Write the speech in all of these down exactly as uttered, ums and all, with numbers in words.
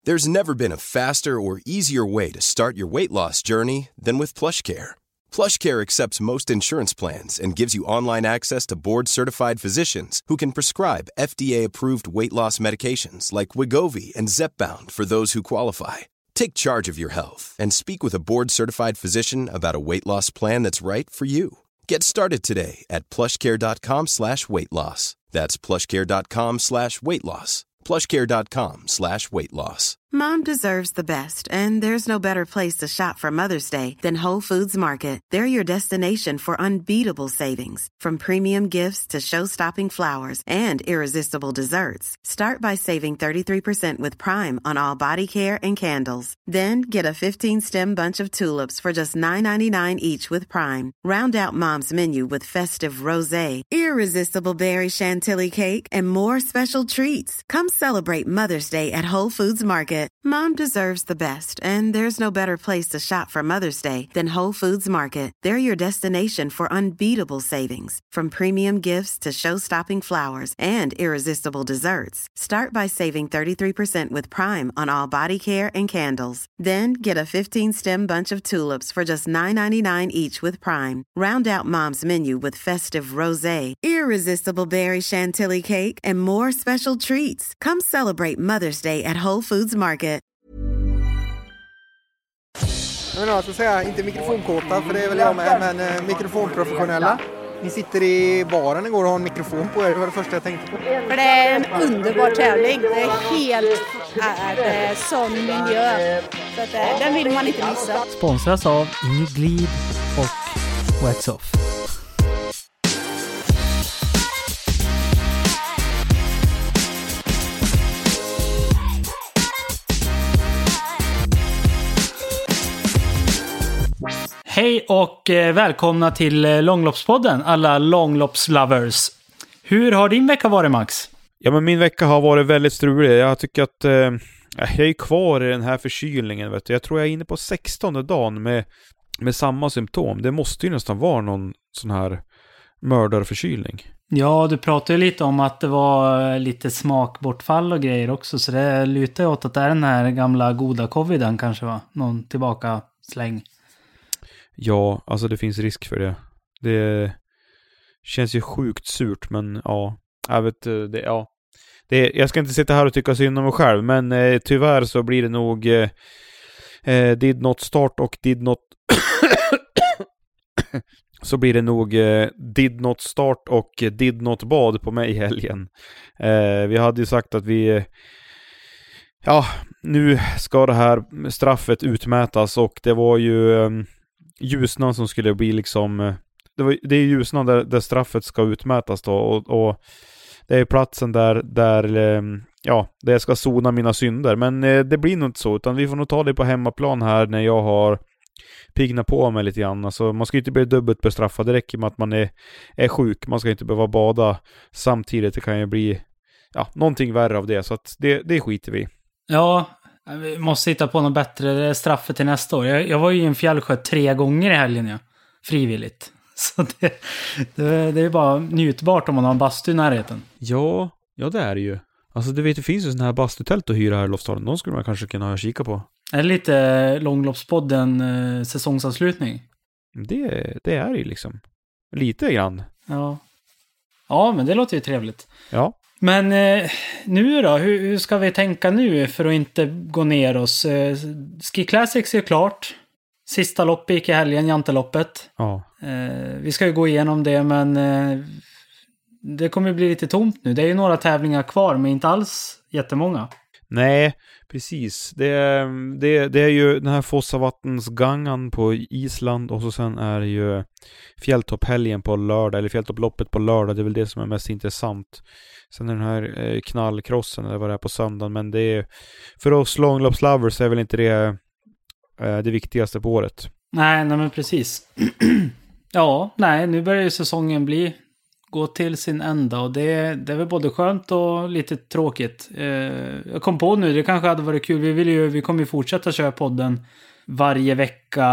There's never been a faster or easier way to start your weight loss journey than with PlushCare. PlushCare accepts most insurance plans and gives you online access to board-certified physicians who can prescribe F D A-approved weight loss medications like Wegovy and Zepbound for those who qualify. Take charge of your health and speak with a board-certified physician about a weight loss plan that's right for you. Get started today at plushcare.com slash weight loss. That's plushcare.com slash weight loss. plushcare.com slash weight loss. Mom deserves the best, and there's no better place to shop for Mother's Day than Whole Foods Market. They're your destination for unbeatable savings, from premium gifts to show-stopping flowers and irresistible desserts. Start by saving thirty-three percent with Prime on all body care and candles. Then get a fifteen-stem bunch of tulips for just nine ninety-nine each with Prime. Round out Mom's menu with festive rosé, irresistible berry chantilly cake, and more special treats. Come celebrate Mother's Day at Whole Foods Market. Mom deserves the best, and there's no better place to shop for Mother's Day than Whole Foods Market. They're your destination for unbeatable savings, from premium gifts to show-stopping flowers and irresistible desserts. Start by saving thirty-three percent with Prime on all body care and candles. Then get a fifteen-stem bunch of tulips for just nine ninety-nine each with Prime. Round out Mom's menu with festive rosé, irresistible berry chantilly cake, and more special treats. Come celebrate Mother's Day at Whole Foods Market. Men jag ska säga, inte mikrofonkåta, för det är väl jag med, men eh, mikrofonprofessionella. Ni sitter i baren igår och har en mikrofon på er, det var det första jag tänkte på. För det är en underbar tävling, det är helt är, äh, sån miljö, så att, äh, den vill man inte missa. Sponsras av Inglid och Wax Off. Hej och välkomna till Långloppspodden, alla långloppslovers. Hur har din vecka varit, Max? Ja, men min vecka har varit väldigt strulig. Jag tycker att eh, jag är kvar i den här förkylningen. Vet du. Jag tror jag är inne på sextonde dagen med, med samma symptom. Det måste ju nästan vara någon sån här mördarförkylning. Ja, du pratade ju lite om att det var lite smakbortfall och grejer också. Så det lutar ju åt att det är den här gamla goda coviden kanske, va? Någon tillbaka släng. Ja, alltså det finns risk för det. Det känns ju sjukt surt, men ja, jag vet det, ja. Det, jag ska inte sitta här och tycka synd om mig själv, men eh, tyvärr så blir det nog eh, did not start och did not så blir det nog eh, did not start och did not bad på mig i helgen. Eh, vi hade ju sagt att vi eh, ja, nu ska det här straffet utmätas, och det var ju eh, Ljusnan som skulle bli liksom det, var, det är Ljusnan där, där straffet ska utmätas då, och, och det är platsen där, där ja, där jag ska sona mina synder, men eh, det blir nog inte så, utan vi får nog ta det på hemmaplan här när jag har pigna på mig lite grann. Alltså, man ska inte bli dubbelt bestraffad, det räcker med att man är, är sjuk, man ska inte behöva bada samtidigt, det kan ju bli ja, någonting värre av det, så att det, det skiter vi. Ja, vi måste hitta på något bättre straffet till nästa år. Jag, jag var ju i en fjällsjö tre gånger i helgen, ja. Frivilligt. Så det, det, det är bara njutbart om man har en bastu i närheten. Ja, ja det är det ju. Alltså du vet, det finns ju sådana här bastutält att hyra här i Lofsdalen. De skulle man kanske kunna kika på. Är det lite Långloppspodden eh, säsongsavslutning? Det, det är ju liksom. Lite grann. Ja. Ja, men det låter ju trevligt. Ja. Men eh, nu då? Hur, hur ska vi tänka nu för att inte gå ner oss? Eh, Ski Classics är klart. Sista lopp gick i helgen, Janteloppet. Ja. Eh, vi ska ju gå igenom det, men eh, det kommer bli lite tomt nu. Det är ju några tävlingar kvar, men inte alls jättemånga. Nej, precis. Det är, det, det är ju den här Fossavattensgangan på Island, och så sen är det ju fjälltopphelgen på lördag, eller fjälltopploppet på lördag. Det är väl det som är mest intressant. Sen är den här eh, knallkrossen eller vad det är på söndagen, men det är för oss långloppslovers är väl inte det eh, det viktigaste på året. Nej, nej men precis. Ja, nej, nu börjar ju säsongen bli gå till sin ända, och det, det är väl både skönt och lite tråkigt. Eh, jag kom på nu, det kanske hade varit kul. Vi vill ju, vi kommer ju fortsätta köra podden varje vecka.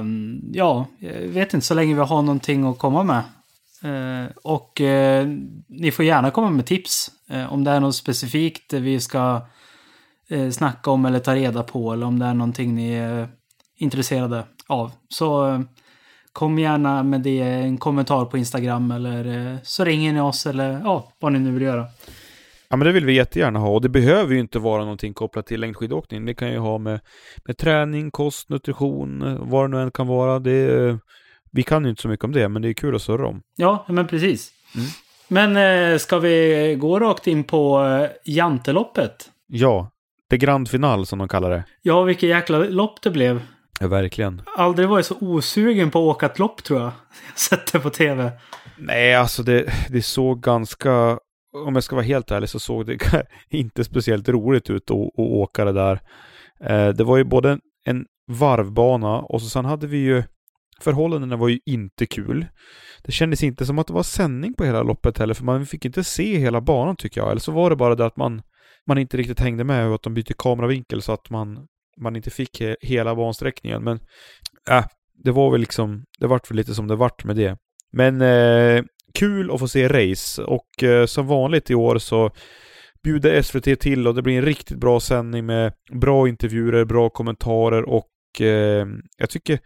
Ja, jag vet inte, så länge vi har någonting att komma med. Eh, och eh, ni får gärna komma med tips eh, om det är något specifikt vi ska eh, snacka om eller ta reda på, eller om det är någonting ni är intresserade av. Så eh, kom gärna med det, en kommentar på Instagram, eller eh, så ringer ni oss, eller ja, vad ni nu vill göra. Ja, men det vill vi jättegärna ha, och det behöver ju inte vara någonting kopplat till längdskidåkning. Det kan ju ha med, med träning, kost, nutrition, vad det nu än kan vara. Det, vi kan ju inte så mycket om det, men det är kul att surra om. Ja, men precis. Mm. Men eh, ska vi gå rakt in på eh, Janteloppet? Ja, det grand final som de kallar det. Ja, vilket jäkla lopp det blev. Ja, verkligen. Aldrig varit så osugen på att åka ett lopp, tror jag. Jag sett det på tv. Nej, alltså det, det såg ganska... Om jag ska vara helt ärlig så såg det inte speciellt roligt ut att, att åka det där. Eh, det var ju både en varvbana, och så sen hade vi ju... Förhållandena var ju inte kul. Det kändes inte som att det var sändning på hela loppet heller, för man fick inte se hela banan, tycker jag. Eller så var det bara det att man, man inte riktigt hängde med, och att de bytte kameravinkel så att man, man inte fick he, hela bansträckningen. Men äh, det var väl liksom, det vart väl lite som det vart med det. Men eh, kul att få se race, och eh, som vanligt i år så bjuder S V T till, och det blir en riktigt bra sändning med bra intervjuer, bra kommentarer, och eh, jag tycker...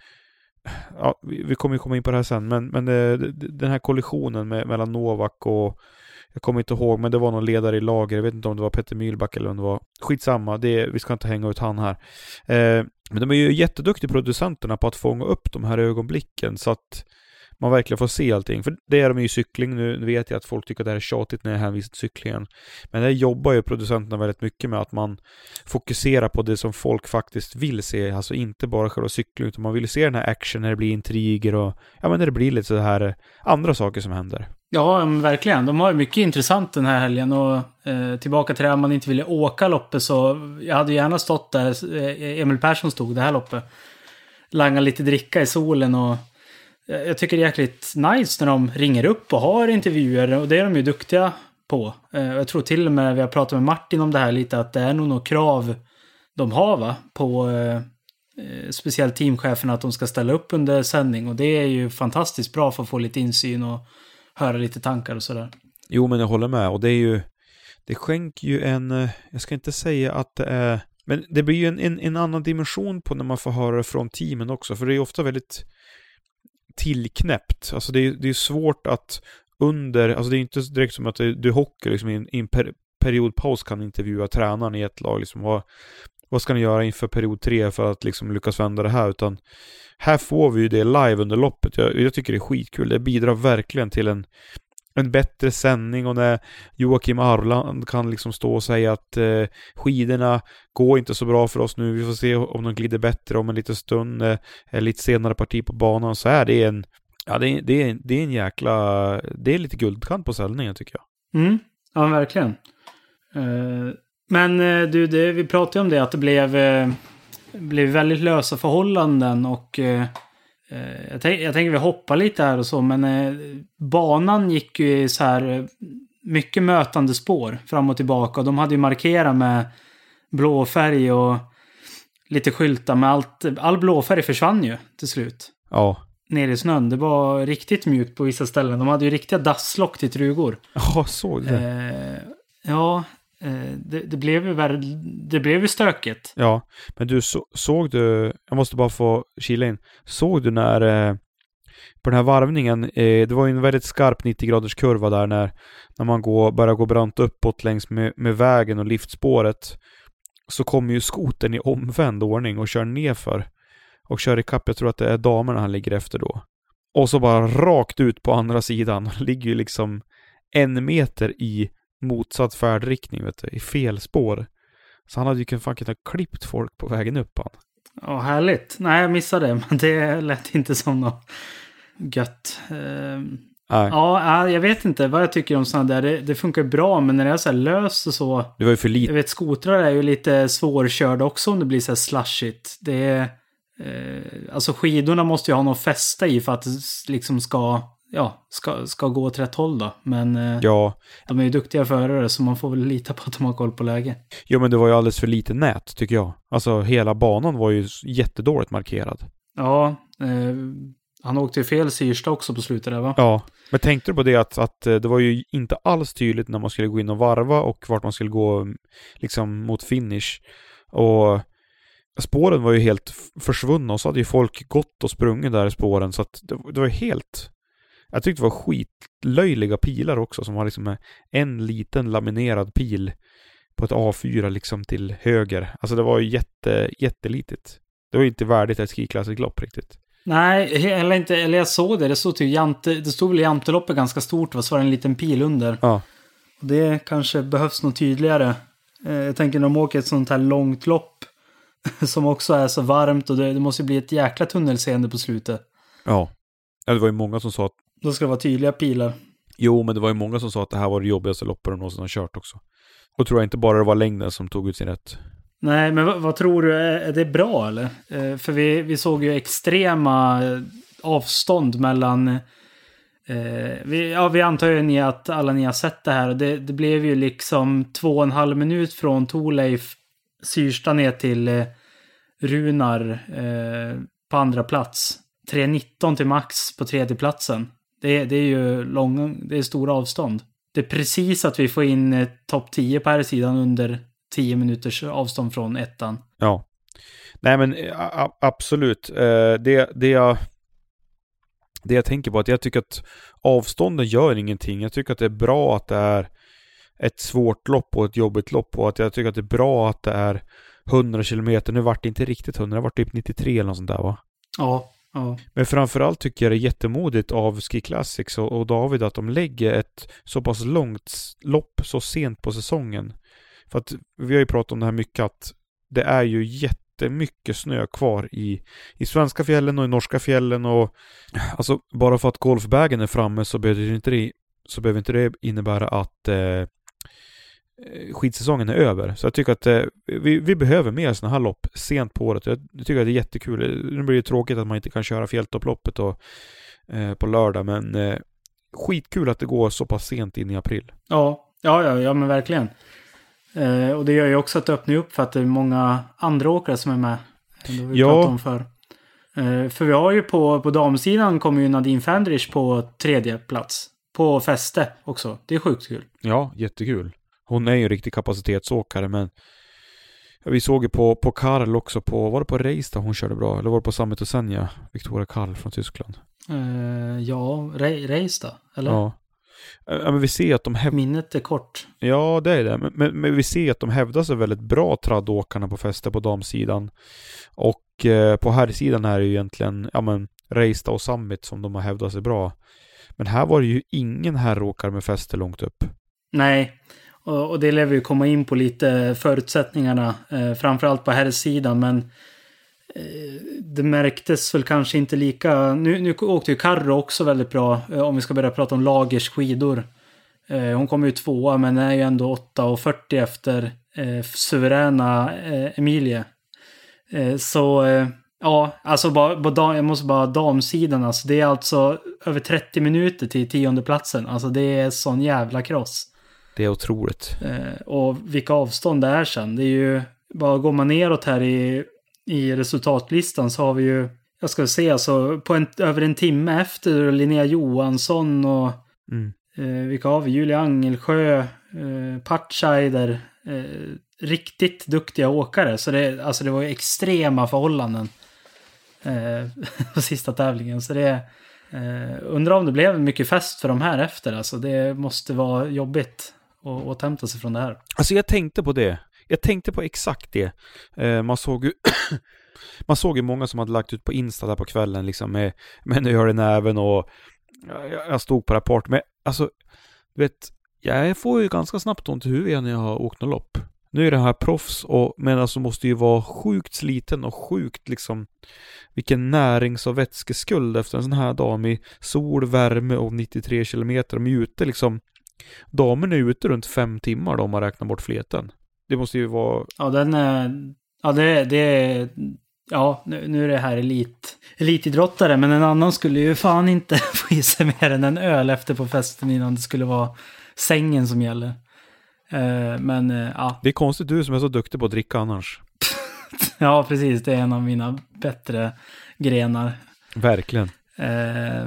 Ja, vi, vi kommer ju komma in på det här sen, men, men eh, den här kollisionen med, mellan Novak och, jag kommer inte ihåg, men det var någon ledare i lager, jag vet inte om det var Petter Mühlback eller om det var, skitsamma, det, vi ska inte hänga ut han här. Eh, men de är ju jätteduktiga producenterna på att fånga upp de här ögonblicken, så att man verkligen får se allting. För det är de ju i cykling. Nu vet jag att folk tycker att det här är tjatigt när jag hänvisar till cyklingen. Men det jobbar ju producenterna väldigt mycket med, att man fokuserar på det som folk faktiskt vill se. Alltså inte bara själva cykling, utan man vill se den här action när det blir intriger och ja, men när det blir lite så här andra saker som händer. Ja, men verkligen. De har mycket intressant den här helgen, och eh, tillbaka till det här, man inte ville åka loppet, så jag hade gärna stått där, eh, Emil Persson stod det här loppet, langa lite dricka i solen, och jag tycker det är jäkligt nice när de ringer upp och har intervjuer, och det är de ju duktiga på. Jag tror till och med, vi har pratat med Martin om det här lite, att det är nog något krav de har, va, på eh, speciellt teamcheferna, att de ska ställa upp under sändning, och det är ju fantastiskt bra för att få lite insyn och höra lite tankar och sådär. Jo, men jag håller med, och det är ju, det skänker ju en, jag ska inte säga att det är, men det blir ju en, en, en annan dimension på när man får höra från teamen också, för det är ju ofta väldigt tillknäppt. Alltså det är, det är svårt att under, alltså det är inte direkt som att du, du hockey liksom i en, i en per, periodpaus kan intervjua tränaren i ett lag, liksom vad, vad ska ni göra inför period tre för att liksom lyckas vända det här, utan här får vi ju det live under loppet. Jag, jag tycker det är skitkul. Det bidrar verkligen till en en bättre sändning, och när Joakim Arland kan liksom stå och säga att eh, skidorna går inte så bra för oss nu, vi får se om de glider bättre om en liten stund, eh, lite senare parti på banan, så är det en ja, det är, det är, det är en jäkla, det är lite guldkant på sändningen, tycker jag. Mm, ja, verkligen. Uh, men uh, du, det, vi pratade om det, att det blev, uh, blev väldigt lösa förhållanden, och uh, Jag, tänk, jag tänker vi hoppar lite här och så, men eh, banan gick ju så här eh, mycket mötande spår fram och tillbaka, och de hade ju markerat med blå färg och lite skyltar med allt. All blå färg försvann ju till slut. Ja. Nere i snön. Det var riktigt mjukt på vissa ställen. De hade ju riktiga dasslock till trugor. Ja, såg det. Eh, ja, eh, det, det blev ju värre, det blev ju stökigt. Ja, men du så, såg du, jag måste bara få kila in, såg du när eh, på den här varvningen, eh, det var ju en väldigt skarp nittio graders kurva där, när, när man går, börjar gå brant uppåt längs med, med vägen och liftspåret, så kommer ju skoten i omvänd ordning och kör nerför och kör i kapp. Jag tror att det är damerna han ligger efter då. Och så bara rakt ut på andra sidan. Ligger ju liksom en meter i motsatt färdriktning, vet du, i fel spår. Så han hade ju fan kunnat klippt folk på vägen upp han. Ja, härligt. Nej, jag missade det, men det lät inte som något gött. Uh, ja, jag vet inte vad jag tycker om sådana där. Det, det funkar bra, men när det är så här löst och så. Det var ju för lite. Jag vet, skotrar är ju lite svårkörda också om det blir så här slushigt. Det är, uh, alltså skidorna måste ju ha något fästa i för att det liksom ska, ja, ska, ska gå åt rätt håll då. Men uh, ja. De är ju duktiga förare, så man får väl lita på att de har koll på läge. Jo, men det var ju alldeles för lite nät, tycker jag. Alltså hela banan var ju jättedåligt markerad. Ja, uh, Han åkte ju fel syrsta också på slutet där, va? Ja, men tänkte du på det att, att det var ju inte alls tydligt när man skulle gå in och varva och vart man skulle gå liksom mot finish. Och spåren var ju helt försvunna och så hade ju folk gått och sprungit där i spåren, så att det, det var helt... Jag tyckte det var skitlöjliga pilar också som var liksom en liten laminerad pil på ett A fyra liksom till höger. Alltså det var ju jätte, jättelitet. Det var ju inte värdigt ett skiklassigt-lopp riktigt. Nej, eller inte, eller jag såg det. Det stod, till jante, det stod väl i janteloppet ganska stort, va? Så var det en liten pil under. Ja. Och det kanske behövs något tydligare. Jag tänker när de åker ett sånt här långt lopp som också är så varmt och det, det måste bli ett jäkla tunnelseende på slutet. Ja. Ja, det var ju många som sa att... Då ska det vara tydliga pilar. Jo, men det var ju många som sa att det här var det jobbigaste loppet de någonsin har kört också. Och tror jag inte bara det var längden som tog ut sin rätt. Nej, men vad, vad tror du? Är, är det bra eller? Eh, för vi, vi såg ju extrema avstånd mellan... Eh, vi, ja, vi antar ju ni att alla ni har sett det här. Och det, det blev ju liksom två och en halv minut från Thorleif Syrsta ner till eh, Runar eh, på andra plats. tre nitton till Max på tredje platsen. Det, det är ju långa, det är stora avstånd. Det är precis att vi får in eh, topp tio på här sidan under tio minuters avstånd från ettan. Ja. Nej men a- absolut. Eh, det, det, jag, det jag tänker på är att jag tycker att avstånden gör ingenting. Jag tycker att det är bra att det är ett svårt lopp och ett jobbigt lopp. Och att jag tycker att det är bra att det är hundra kilometer. Nu vart det inte riktigt hundra, det vart typ nittiotre eller något sånt där, va? Ja. Ja. Men framförallt tycker jag det är jättemodigt av Ski Classics och, och David att de lägger ett så pass långt lopp så sent på säsongen. För att vi har ju pratat om det här mycket, att det är ju jättemycket snö kvar i, i svenska fjällen och i norska fjällen, och alltså bara för att golfbägen är framme så behöver inte det, så behöver inte det innebära att eh, skidsäsongen är över. Så jag tycker att eh, vi, vi behöver mer såna här lopp sent på året. Jag, jag tycker att det är jättekul. Nu blir det tråkigt att man inte kan köra fjälltopploppet och, eh, på lördag, men eh, skitkul att det går så pass sent in i april. Ja, ja, ja, ja men verkligen. Eh, och det gör ju också att det öppnar upp för att det är många andra åkare som är med. Det vi ja. om för. Eh, för vi har ju på, på damsidan kommer ju Nadine Fandrich på tredje plats. På fäste också. Det är sjukt kul. Ja, jättekul. Hon är ju en riktig kapacitetsåkare, men vi såg ju på, på Karl också på, var det på Reista hon körde bra? Eller var det på Summit och Senja? Victoria Karl från Tyskland. Uh, ja, Re- Reista, eller? Ja. Ja, men vi ser att de häv... Minnet är kort. Ja, det är det. Men, men, men vi ser att de hävdar sig väldigt bra, traddåkarna på fäste på damsidan. Och eh, på här sidan är det ju egentligen ja, men, Reista och Summit som de har hävdat sig bra. Men här var det ju ingen herråkare med fäste långt upp. Nej, och, och det lär vi ju komma in på lite förutsättningarna, eh, framförallt på här sidan, men eh, det märktes väl kanske inte lika. Nu, nu åkte ju Karro också väldigt bra, eh, om vi ska börja prata om Lagers skidor. Eh, hon kom ju tvåa, men är ju ändå åtta fyrtio efter eh, suveräna eh, Emilie. Eh, så eh, ja, alltså bara, bara, jag måste bara damsidan, alltså det är alltså över trettio minuter till tionde platsen. Alltså det är sån jävla kross. Det är otroligt. Eh, och vilka avstånd det är sen. Det är ju, bara går man neråt här i, i resultatlistan så har vi ju, jag ska se, alltså på en, över en timme efter Linnea Johansson och mm. eh, vilka har vi? Julia Angelsjö, eh, Patscheider, eh, riktigt duktiga åkare. Så det, alltså det var ju extrema förhållanden eh, på sista tävlingen. Så det eh, undrar om det blev mycket fest för de här efter. Alltså det måste vara jobbigt att återhämta sig från det här. Alltså jag tänkte på det. Jag tänkte på exakt det. Eh, man såg ju man såg ju många som hade lagt ut på Insta där på kvällen liksom med, med nu hör i näven och jag, jag stod på rapport. Men alltså, du vet, jag får ju ganska snabbt ont i huvudet när jag har åkt något lopp. Nu är det här proffs, och, men alltså måste ju vara sjukt sliten och sjukt liksom vilken närings- och vätskeskuld efter en sån här dag med sol, värme och nittiotre kilometer. De är ute liksom, damerna är ute runt fem timmar då om man räknar bort fleten. Det måste ju vara... Ja, den är... Ja, det, det är... Ja, nu, nu är det här elit, elitidrottare, men en annan skulle ju fan inte få i sig mer än en öl efter på festen innan det skulle vara sängen som gäller. Uh, men uh, ja. Det är konstigt du som är så duktig på att dricka annars. Ja, precis. Det är en av mina bättre grenar. Verkligen. Eh,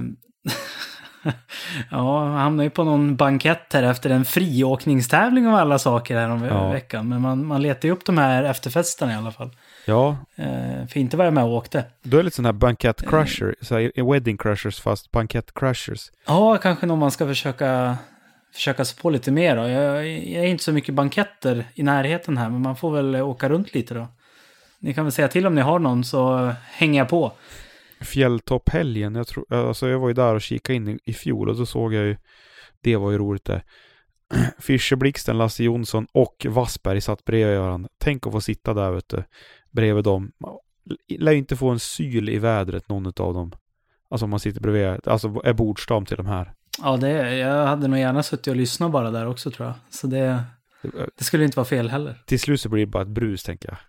ja, han hamnade ju på någon bankett här efter en friåkningstävling av alla saker här om ja. veckan. Men man, man letar ju upp de här efterfesterna i alla fall. Ja. Eh, för inte var jag med och åkte. Då är det lite sån här bankett crusher, eh. så här, wedding crushers fast bankett crushers. Ja, kanske någon man ska försöka... försöka se på lite mer då. Jag, jag är inte så mycket banketter i närheten här, men man får väl åka runt lite då. Ni kan väl säga till om ni har någon, så hänger jag på. Fjälltopphelgen, jag tror, alltså jag var ju där och kikade in i, i fjol och då såg jag ju, det var ju roligt det. Fischerblixten, Lasse Jonsson och Wassberg satt bredvid varandra. Tänk att få sitta där, vet du, bredvid dem. Lär ju inte få en syl i vädret, någon av dem. Alltså om man sitter bredvid, alltså är bordstam till de här. Ja, det, jag hade nog gärna suttit och lyssnat bara där också, tror jag. Så det, det skulle inte vara fel heller. Till slut så blir det bara ett brus, tänker jag.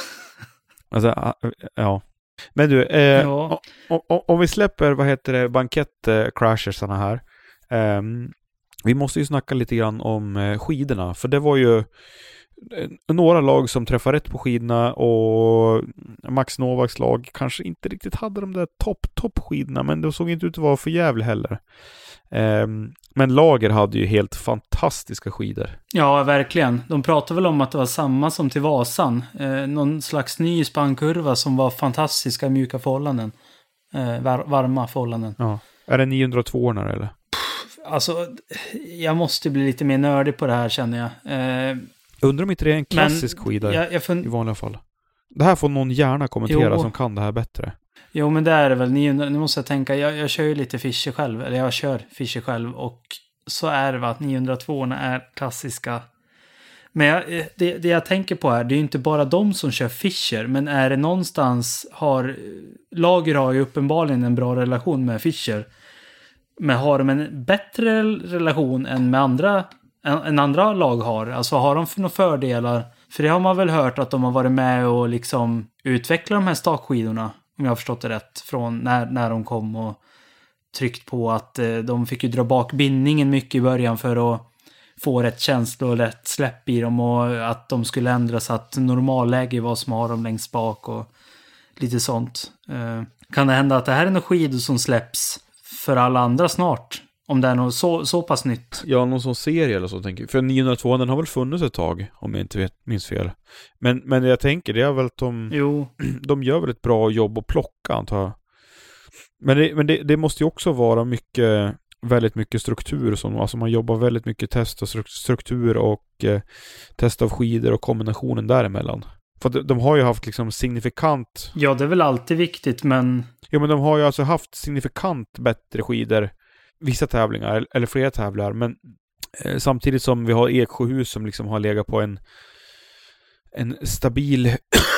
Alltså, ja. Men du, eh, ja. om, om, om vi släpper, vad heter det, bankett-crashersarna här. Eh, vi måste ju snacka lite grann om eh, skidorna. För det var ju några lag som träffade rätt på skidorna och Max Novaks lag kanske inte riktigt hade de där topp-topp skidorna, men det såg inte ut att vara för jävligt heller. Um, men Lager hade ju helt fantastiska skidor. Ja, verkligen. De pratade väl om att det var samma som till Vasan. Eh, någon slags ny spannkurva som var fantastiska mjuka förhållanden. Eh, var- varma förhållanden. Ja. Är det niohundratvå eller? Pff, alltså, jag måste bli lite mer nördig på det här, känner jag. Eh, Undrar om inte det är en klassisk men, skida jag, jag fund- i vanliga fall. Det här får någon gärna kommentera Jo. som kan det här bättre. Jo, men det är det väl. niohundra, nu måste jag tänka, jag, jag kör ju lite Fischer själv. Eller jag kör Fischer själv. Och så är det va, att niohundratvå är klassiska. Men jag, det, det jag tänker på här, det är ju inte bara de som kör Fischer. Men är det någonstans har... Lager har ju uppenbarligen en bra relation med Fischer. Men har de en bättre relation än med andra... Än, än andra lag har? Alltså har de för några fördelar? För det har man väl hört att de har varit med och liksom utveckla de här stakskidorna. Om jag har förstått det rätt. Från när, när de kom och tryckt på att eh, de fick ju dra bak bindningen mycket i början för att få rätt känsla och rätt släpp i dem. Och att de skulle ändras så att normalläge var som har dem längst bak och lite sånt. Eh, kan det hända att det här är några skidor som släpps för alla andra snart? Om det är något så, så pass nytt. Ja, någon sån serie eller så tänker jag. För niohundratvå, den har väl funnits ett tag, om jag inte vet, minns fel. Men, men jag tänker, det är väl att de, jo. de gör väl ett bra jobb att plocka, antar jag. Men, det, men det, det måste ju också vara mycket, väldigt mycket struktur. Som, alltså man jobbar väldigt mycket test och struktur och eh, test av skidor och kombinationen däremellan. För de, de har ju haft liksom signifikant... Ja, det är väl alltid viktigt, men... Ja, men de har ju alltså haft signifikant bättre skidor vissa tävlingar, eller flera tävlingar, men eh, samtidigt som vi har Eksjöhus som liksom har legat på en en stabil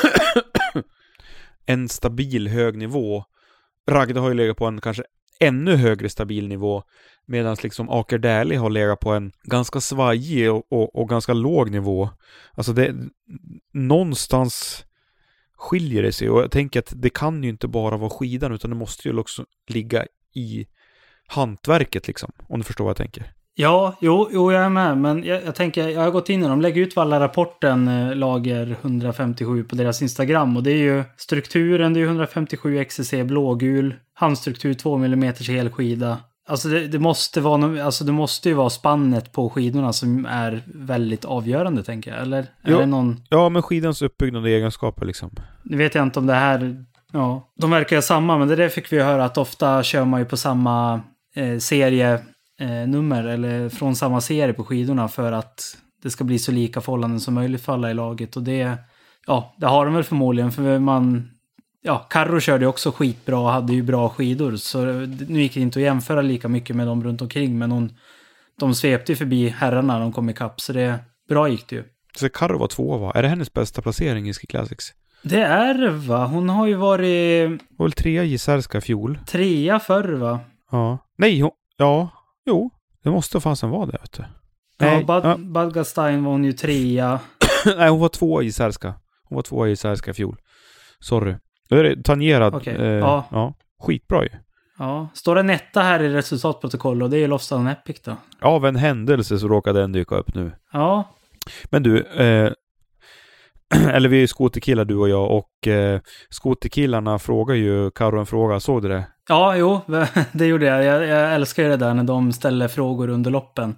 en stabil hög nivå. Ragda har ju legat på en kanske ännu högre stabil nivå, medan liksom Akerdäli har legat på en ganska svajig och, och, och ganska låg nivå. Alltså det någonstans skiljer det sig, och jag tänker att det kan ju inte bara vara skidan, utan det måste ju också ligga i hantverket liksom, om du förstår vad jag tänker. Ja, jo, jo jag är med, men jag, jag tänker, jag har gått in och de lägger ut Valla-rapporten eh, lager hundrafemtiosju på deras Instagram, och det är ju strukturen, det är ju hundrafemtiosju X C C blågul, handstruktur två millimeter helskida. Alltså det, det måste vara no, alltså det måste ju vara spannet på skidorna som är väldigt avgörande, tänker jag, eller? Är jo, det någon... Ja, men skidans uppbyggnad och egenskaper liksom. Nu vet jag inte om det här, ja, de verkar ju samma, men det där fick vi höra att ofta kör man ju på samma eh, serie Eh, nummer eller från samma serie på skidorna för att det ska bli så lika förhållanden som möjligt för alla i laget, och det, ja, det har de väl förmodligen, för man, ja, Karro körde ju också skitbra och hade ju bra skidor, så nu gick det inte att jämföra lika mycket med dem runt omkring, men hon, de svepte ju förbi herrarna när de kom i kapp, så det, bra gick det ju. Så Karro var två, va? Är det hennes bästa placering i Ski Classics? Det är, va? Hon har ju varit... Var väl trea i Särska fjol? Trea förr, va? Ja. Nej, hon, ja... Jo, det måste fanns vara det, vet du. Nej, ja, Bad, ja. Badgastein var hon ju trea. Nej, hon var två i Särska. Hon var två i Särska fjol. Sorry. Då är det tangerad. Okay. Eh, ja. ja. Skitbra ju. Ja. Står det netta här i resultatprotokoll, och det är Lofsdalen Epic då? Av en händelse så råkade den dyka upp nu. Ja. Men du, eh, eller vi är skoterkillar du och jag, och eh, skoterkillarna frågar ju Karro en fråga, såg du det? Ja, jo, det gjorde jag. jag. Jag älskar ju det där när de ställer frågor under loppen.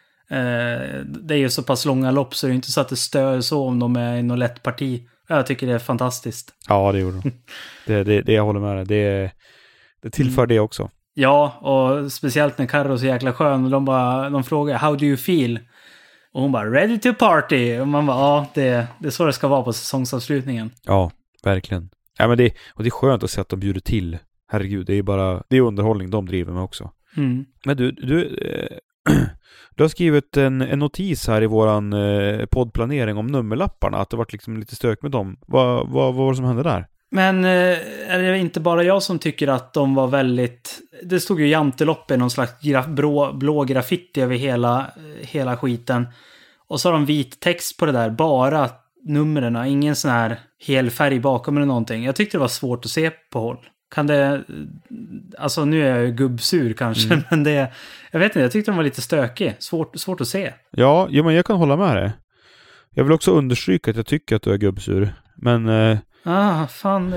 Eh, det är ju så pass långa lopp så det är inte så att det stör så om de är i något lätt parti. Jag tycker det är fantastiskt. Ja, det gjorde de. det, det, det jag håller med dig. Det, det tillför mm. det också. Ja, och speciellt när Carro är så jäkla skön och de, bara, de frågar how do you feel? Och hon bara ready to party. Och man bara, ja, det, det är så det ska vara på säsongsavslutningen. Ja, verkligen. Ja, men det, och det är skönt att se att de bjuder till. Herregud, det är bara det är underhållning de driver med också. Mm. Men du, du, eh, du har skrivit en, en notis här i våran eh, poddplanering om nummerlapparna. Att det varit liksom lite stök med dem. Vad, vad, vad var det som hände där? Men eh, är det inte bara jag som tycker att de var väldigt... Det stod ju jantelopp i någon slags graf, blå, blå graffiti över hela, hela skiten. Och så har de vit text på det där. Bara numren. Ingen sån här hel färg bakom eller någonting. Jag tyckte det var svårt att se på håll. Kan det... Alltså nu är jag ju gubbsur kanske. Mm. Men det... Jag vet inte, jag tyckte de var lite stökig. Svårt, svårt att se. Ja, ja, men jag kan hålla med dig. Jag vill också understryka att jag tycker att du är gubbsur. Men... Eh... Ah, fan,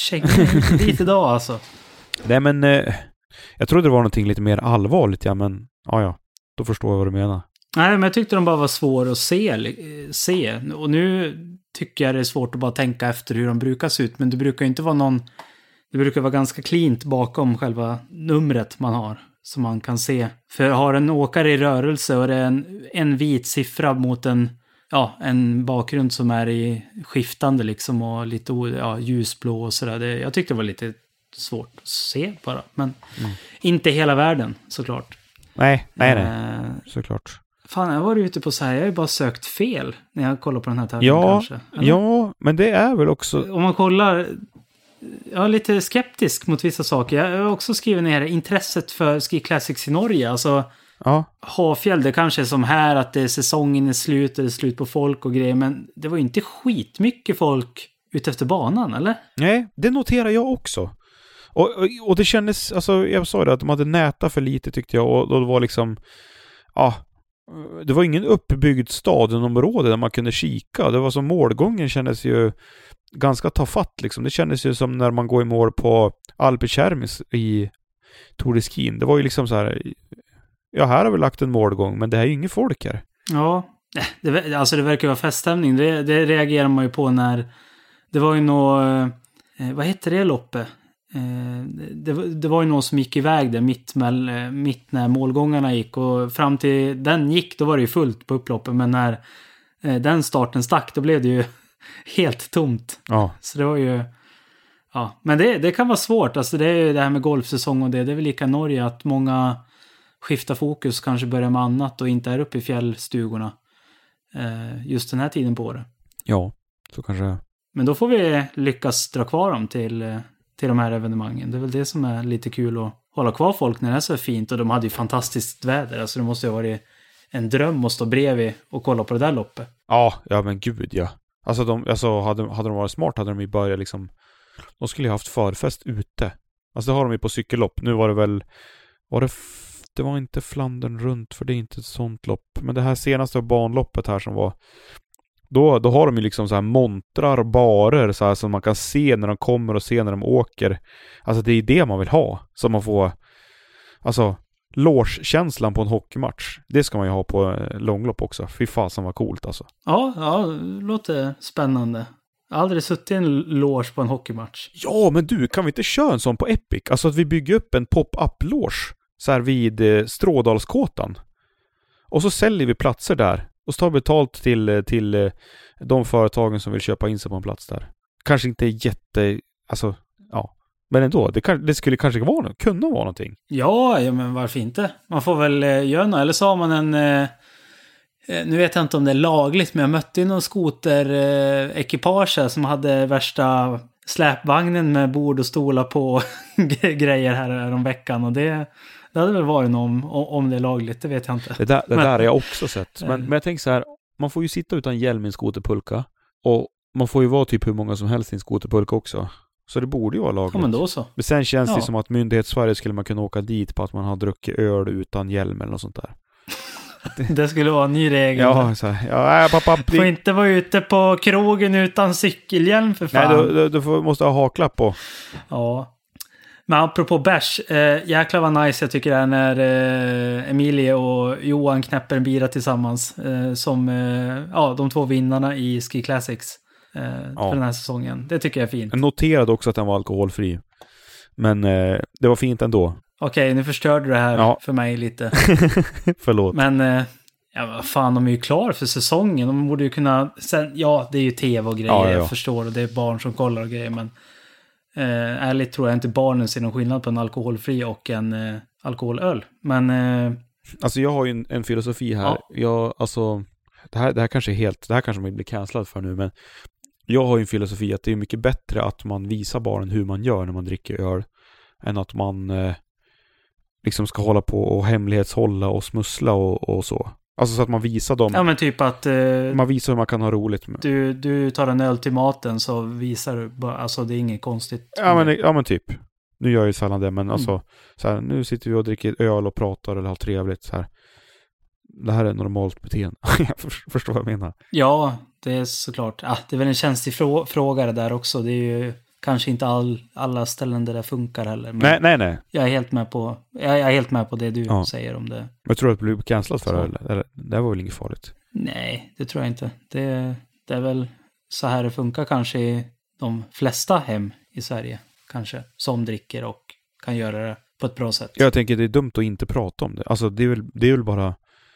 kägg lite idag alltså. Nej, men eh, jag trodde det var någonting lite mer allvarligt, ja, men ja, ja, då förstår jag vad du menar. Nej, men jag tyckte de bara var svåra att se, se. Och nu tycker jag det är svårt att bara tänka efter hur de brukar se ut, men det brukar ju inte vara någon, det brukar vara ganska cleant bakom själva numret man har, som man kan se. För har en åkare i rörelse och det är en, en vit siffra mot en ja, en bakgrund som är i skiftande liksom och lite ja, ljusblå och sådär. Det, jag tyckte det var lite svårt att se bara. Men mm. inte hela världen, såklart. Nej, nej, nej. Eh, såklart. Fan, jag var ute på så här. Jag har ju bara sökt fel när jag kollar på den här tävlingen ja, kanske. Eller? Ja, men det är väl också... Om man kollar... Jag är lite skeptisk mot vissa saker. Jag har också skrivit ner intresset för Ski Classics i Norge. Alltså... Ja. Hafjäll, det kanske är som här att det är säsongen är slut och det är slut på folk och grejer, men det var ju inte skitmycket folk ute efter banan, eller? Nej, det noterar jag också. Och, och, och det kändes, alltså jag sa det att de hade nätat för lite tyckte jag, och, och det var liksom ja, det var ingen uppbyggd stadenområde där man kunde kika. Det var som målgången kändes ju ganska tafatt liksom. Det kändes ju som när man går i mål på Alpecermis i Tour de Ski. Det var ju liksom så här. Ja, här har vi lagt en målgång, men det här är ju inget folk här. Ja, det, alltså det verkar vara feststämning. Det, det reagerar man ju på när... Det var ju nå... Eh, vad heter det loppet? Eh, det, det var ju någon som gick iväg där mitt, med, mitt när målgångarna gick. Och fram till den gick, då var det ju fullt på upploppen. Men när eh, den starten stack, då blev det ju helt tomt. Ja. Så det var ju... Ja, men det, det kan vara svårt. Alltså det är ju det här med golfsäsong och det. Det är väl lika i Norge att många... skifta fokus, kanske börja med annat och inte är uppe i fjällstugorna eh, just den här tiden på året. Ja, så kanske. Men då får vi lyckas dra kvar dem till, till de här evenemangen. Det är väl det som är lite kul att hålla kvar folk när det är så fint. Och de hade ju fantastiskt väder. Alltså det måste ju ha varit en dröm att stå bredvid och kolla på det där loppet. Ja, ja men gud ja. Alltså, de, alltså hade, hade de varit smart hade de ju börjat liksom... De skulle ju haft förfest ute. Alltså det har de ju på cykellopp. Nu var det väl... Var det... F- Det var inte Flandern runt, för det är inte ett sånt lopp. Men det här senaste banloppet här som var... Då, då har de ju liksom så här montrar och barer så här, som man kan se när de kommer och se när de åker. Alltså det är det man vill ha. Så man får... Alltså, loge-känslan på en hockeymatch. Det ska man ju ha på långlopp också. Fy fasen var coolt alltså. Ja, ja, det låter spännande. Jag har aldrig suttit i en loge på en hockeymatch. Ja, men du, kan vi inte köra en sån på Epic? Alltså att vi bygger upp en pop-up-loge så här vid eh, Strådalskåtan. Och så säljer vi platser där. Och så tar vi betalt till, till eh, de företagen som vill köpa in sig på en plats där. Kanske inte jätte... Alltså, ja. Men ändå, det, kan, det skulle kanske vara, kunna vara någonting. Ja, ja, men varför inte? Man får väl eh, göra något. Eller så har man en... Eh, nu vet jag inte om det är lagligt, men jag mötte ju någon skoter-ekipage eh, som hade värsta släpvagnen med bord och stolar på grejer här om veckan. Och det... Det hade väl varit någon, om det är lagligt, det vet jag inte. Det där, det men, där har jag också sett. Men, men jag tänker så här, man får ju sitta utan hjälm i en skoterpulka. Och man får ju vara typ hur många som helst i en skoterpulka också. Så det borde ju vara lagligt. Ja, men då så. Men sen känns ja. det som att myndighetssverige skulle man kunna åka dit på att man har druckit öl utan hjälm eller något sånt där. Det skulle vara en ny regel. Ja, så här, ja, pappa, får inte vara ute på krogen utan cykelhjälm för fan. Nej, du, du, du får, måste ha haklapp på. Ja. Men apropå bärs, eh, jäklar vad nice jag tycker det är när eh, Emilie och Johan knäpper en bira tillsammans. Eh, som eh, ja, de två vinnarna i Ski Classics eh, Ja. för den här säsongen. Det tycker jag är fint. Jag noterade också att den var alkoholfri. Men eh, det var fint ändå. Okej, nu förstörde du det här Ja. för mig lite. Förlåt. Men eh, ja, vad fan, de är ju klar för säsongen. De borde ju kunna... Sen, ja, det är ju tv och grejer, Ja, ja, ja. jag förstår. Och det är barn som kollar och grejer. Men eh, ärligt tror jag inte barnen ser någon skillnad på en alkoholfri och en eh, alkoholöl. Men... Eh, Alltså jag har ju en, en filosofi här. Ja. Jag, alltså, det här, det här kanske är helt... Det här kanske man blir cancellad för nu, men jag har ju en filosofi att det är mycket bättre att man visar barnen hur man gör när man dricker öl än att man eh, liksom ska hålla på och hemlighetshålla och smussla och, och så. Alltså så att man visar dem... ja, men typ att... Eh, Man visar hur man kan ha roligt med. du, du tar en öl till maten så visar du bara... Alltså det är inget konstigt. Ja men, ja men typ. Nu gör jag ju sällan det, men Mm. alltså så här, nu sitter vi och dricker öl och pratar eller har trevligt så här. Det här är normalt beteende. Jag för- förstår vad jag menar. Ja, det är såklart. Ah, det är väl en känslig frå- fråga det där också. Det är ju kanske inte all, alla ställen där det funkar heller. Men Nej, nej, nej. jag är helt med på, jag är helt med på det du Ja. säger om det. Jag tror att det blir cancellad för Så. det, eller, eller det var väl inget farligt. Nej, det tror jag inte. Det, det är väl så här det funkar kanske i de flesta hem i Sverige. Kanske. Som dricker och kan göra det på ett bra sätt. Jag tänker det är dumt att inte prata om det. Alltså det är väl, det är väl bara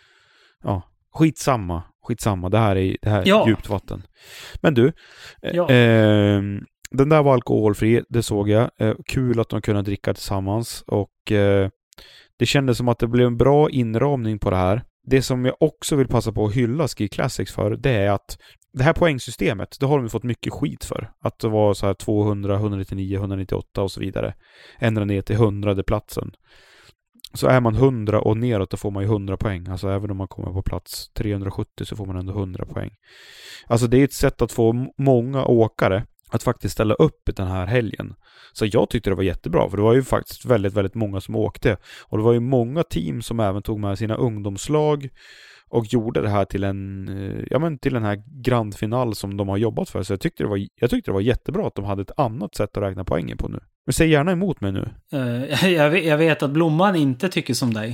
ja, skitsamma. Skitsamma. Det här är, det här är Ja. djupt vatten. Men du, Ja. eh, den där var alkoholfri, det såg jag. Eh, kul att de kunde dricka tillsammans och eh, det kändes som att det blev en bra inramning på det här. Det som jag också vill passa på att hylla Ski Classics för, det är att det här poängsystemet, det har de fått mycket skit för. Att det var så här tvåhundra, etthundranittionio, etthundranittioåtta och så vidare. Ända ner till hundrade platsen. Så är man hundra och neråt, då får man ju hundra poäng. Alltså även om man kommer på plats trehundrasjuttio så får man ändå hundra poäng. Alltså det är ett sätt att få m- många åkare att faktiskt ställa upp den här helgen. Så jag tyckte det var jättebra, för det var ju faktiskt väldigt, väldigt många som åkte. Och det var ju många team som även tog med sina ungdomslag och gjorde det här till en, eh, ja men till den här grandfinal som de har jobbat för. Så jag tyckte det var, jag tyckte det var jättebra att de hade ett annat sätt att räkna poängen på nu. Men säg gärna emot mig nu. Eh, jag, vet, jag vet att Blomman inte tycker som dig.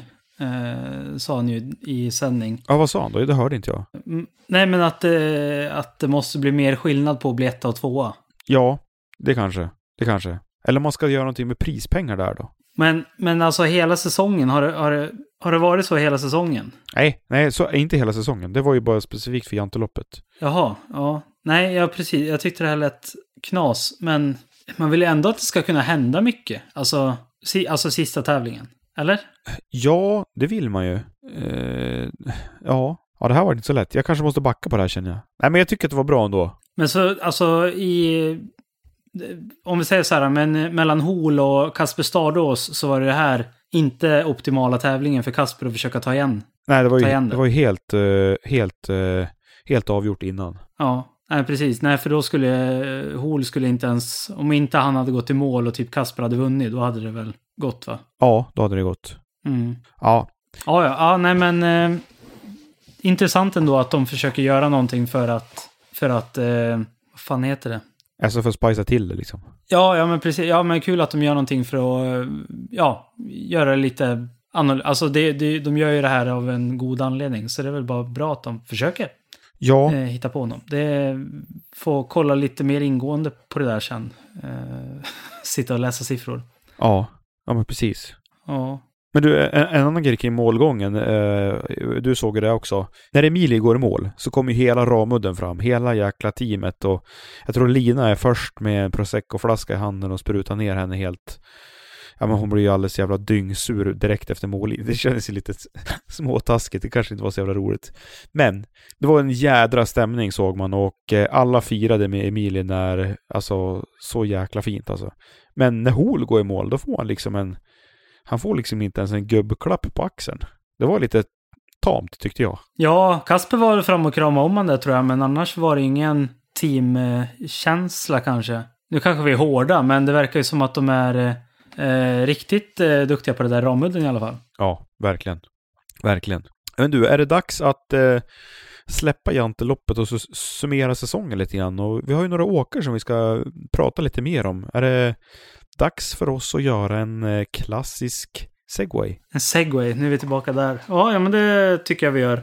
Uh, sa han ju i sändning. Ja, vad sa han då? Det hörde inte jag. Mm, nej, men att, uh, att det måste bli mer skillnad på att bli etta och tvåa. Ja, det kanske. Det kanske. Eller man ska göra någonting med prispengar där då. Men, men alltså hela säsongen, har det, har, det, har det varit så hela säsongen? Nej, nej, så inte hela säsongen. Det var ju bara specifikt för janteloppet. Jaha, ja. Nej, ja precis. Jag tyckte det här lät knas. Men man vill ju ändå att det ska kunna hända mycket. Alltså, si, alltså sista tävlingen. Eller? Ja, det vill man ju. Eh, ja. ja, det här var inte så lätt. Jag kanske måste backa på det här, känner jag. Nej, men jag tycker att det var bra ändå. Men så, alltså i... Om vi säger så här, men mellan Hol och Kasper Stardås så var det här inte optimala tävlingen för Kasper att försöka ta igen. Nej, det var ju, Ta igen det. det var ju helt, eh, helt, eh, helt avgjort innan. Ja, nej, precis. Nej, för då skulle Hol skulle inte ens... Om inte han hade gått i mål och typ Kasper hade vunnit, då hade det väl gått, va? Ja, då hade det gått. Mm. Ja, Ja, ja, ja, nej men... Eh, intressant ändå att de försöker göra någonting för att... För att... Eh, vad fan heter det? alltså för att spicea till det liksom. Ja, ja men precis. Ja, men kul att de gör någonting för att... Ja, göra det lite... Annorlunda. Alltså, det, det, de gör ju det här av en god anledning. Så det är väl bara bra att de försöker Ja, eh, hitta på något. Det får kolla lite mer ingående på det där sen. Eh, sitta och läsa siffror. ja, ja men precis. Ja. Men du, en, en annan grej kring målgången, eh, du såg det också. När Emilie går i mål så kommer ju hela ramudden fram, hela jäkla teamet, och jag tror Lina är först med en Prosecco-flaska i handen och sprutar ner henne helt. Ja, men hon blir ju alldeles jävla dyngsur direkt efter mål. Det kändes ju lite småtaskigt, det kanske inte var så jävla roligt. Men det var en jädra stämning, såg man, och eh, alla firade med Emilie när, alltså så jäkla fint alltså. Men när Hol går i mål, då får han liksom en Han får liksom inte ens en gubbklapp på axeln. Det var lite tamt, tyckte jag. Ja, Kasper var fram och krama om han där, tror jag. Men annars var det ingen teamkänsla kanske. Nu kanske vi är hårda, men det verkar ju som att de är eh, riktigt eh, duktiga på det där ramudden i alla fall. Ja, verkligen. Verkligen. Men du, är det dags att eh, släppa janteloppet och su- summera säsongen lite grann? Och vi har ju några åkare som vi ska prata lite mer om. Är det dags för oss att göra en eh, klassisk segway. En segway, nu är vi tillbaka där. Ja, ja men det tycker jag vi gör.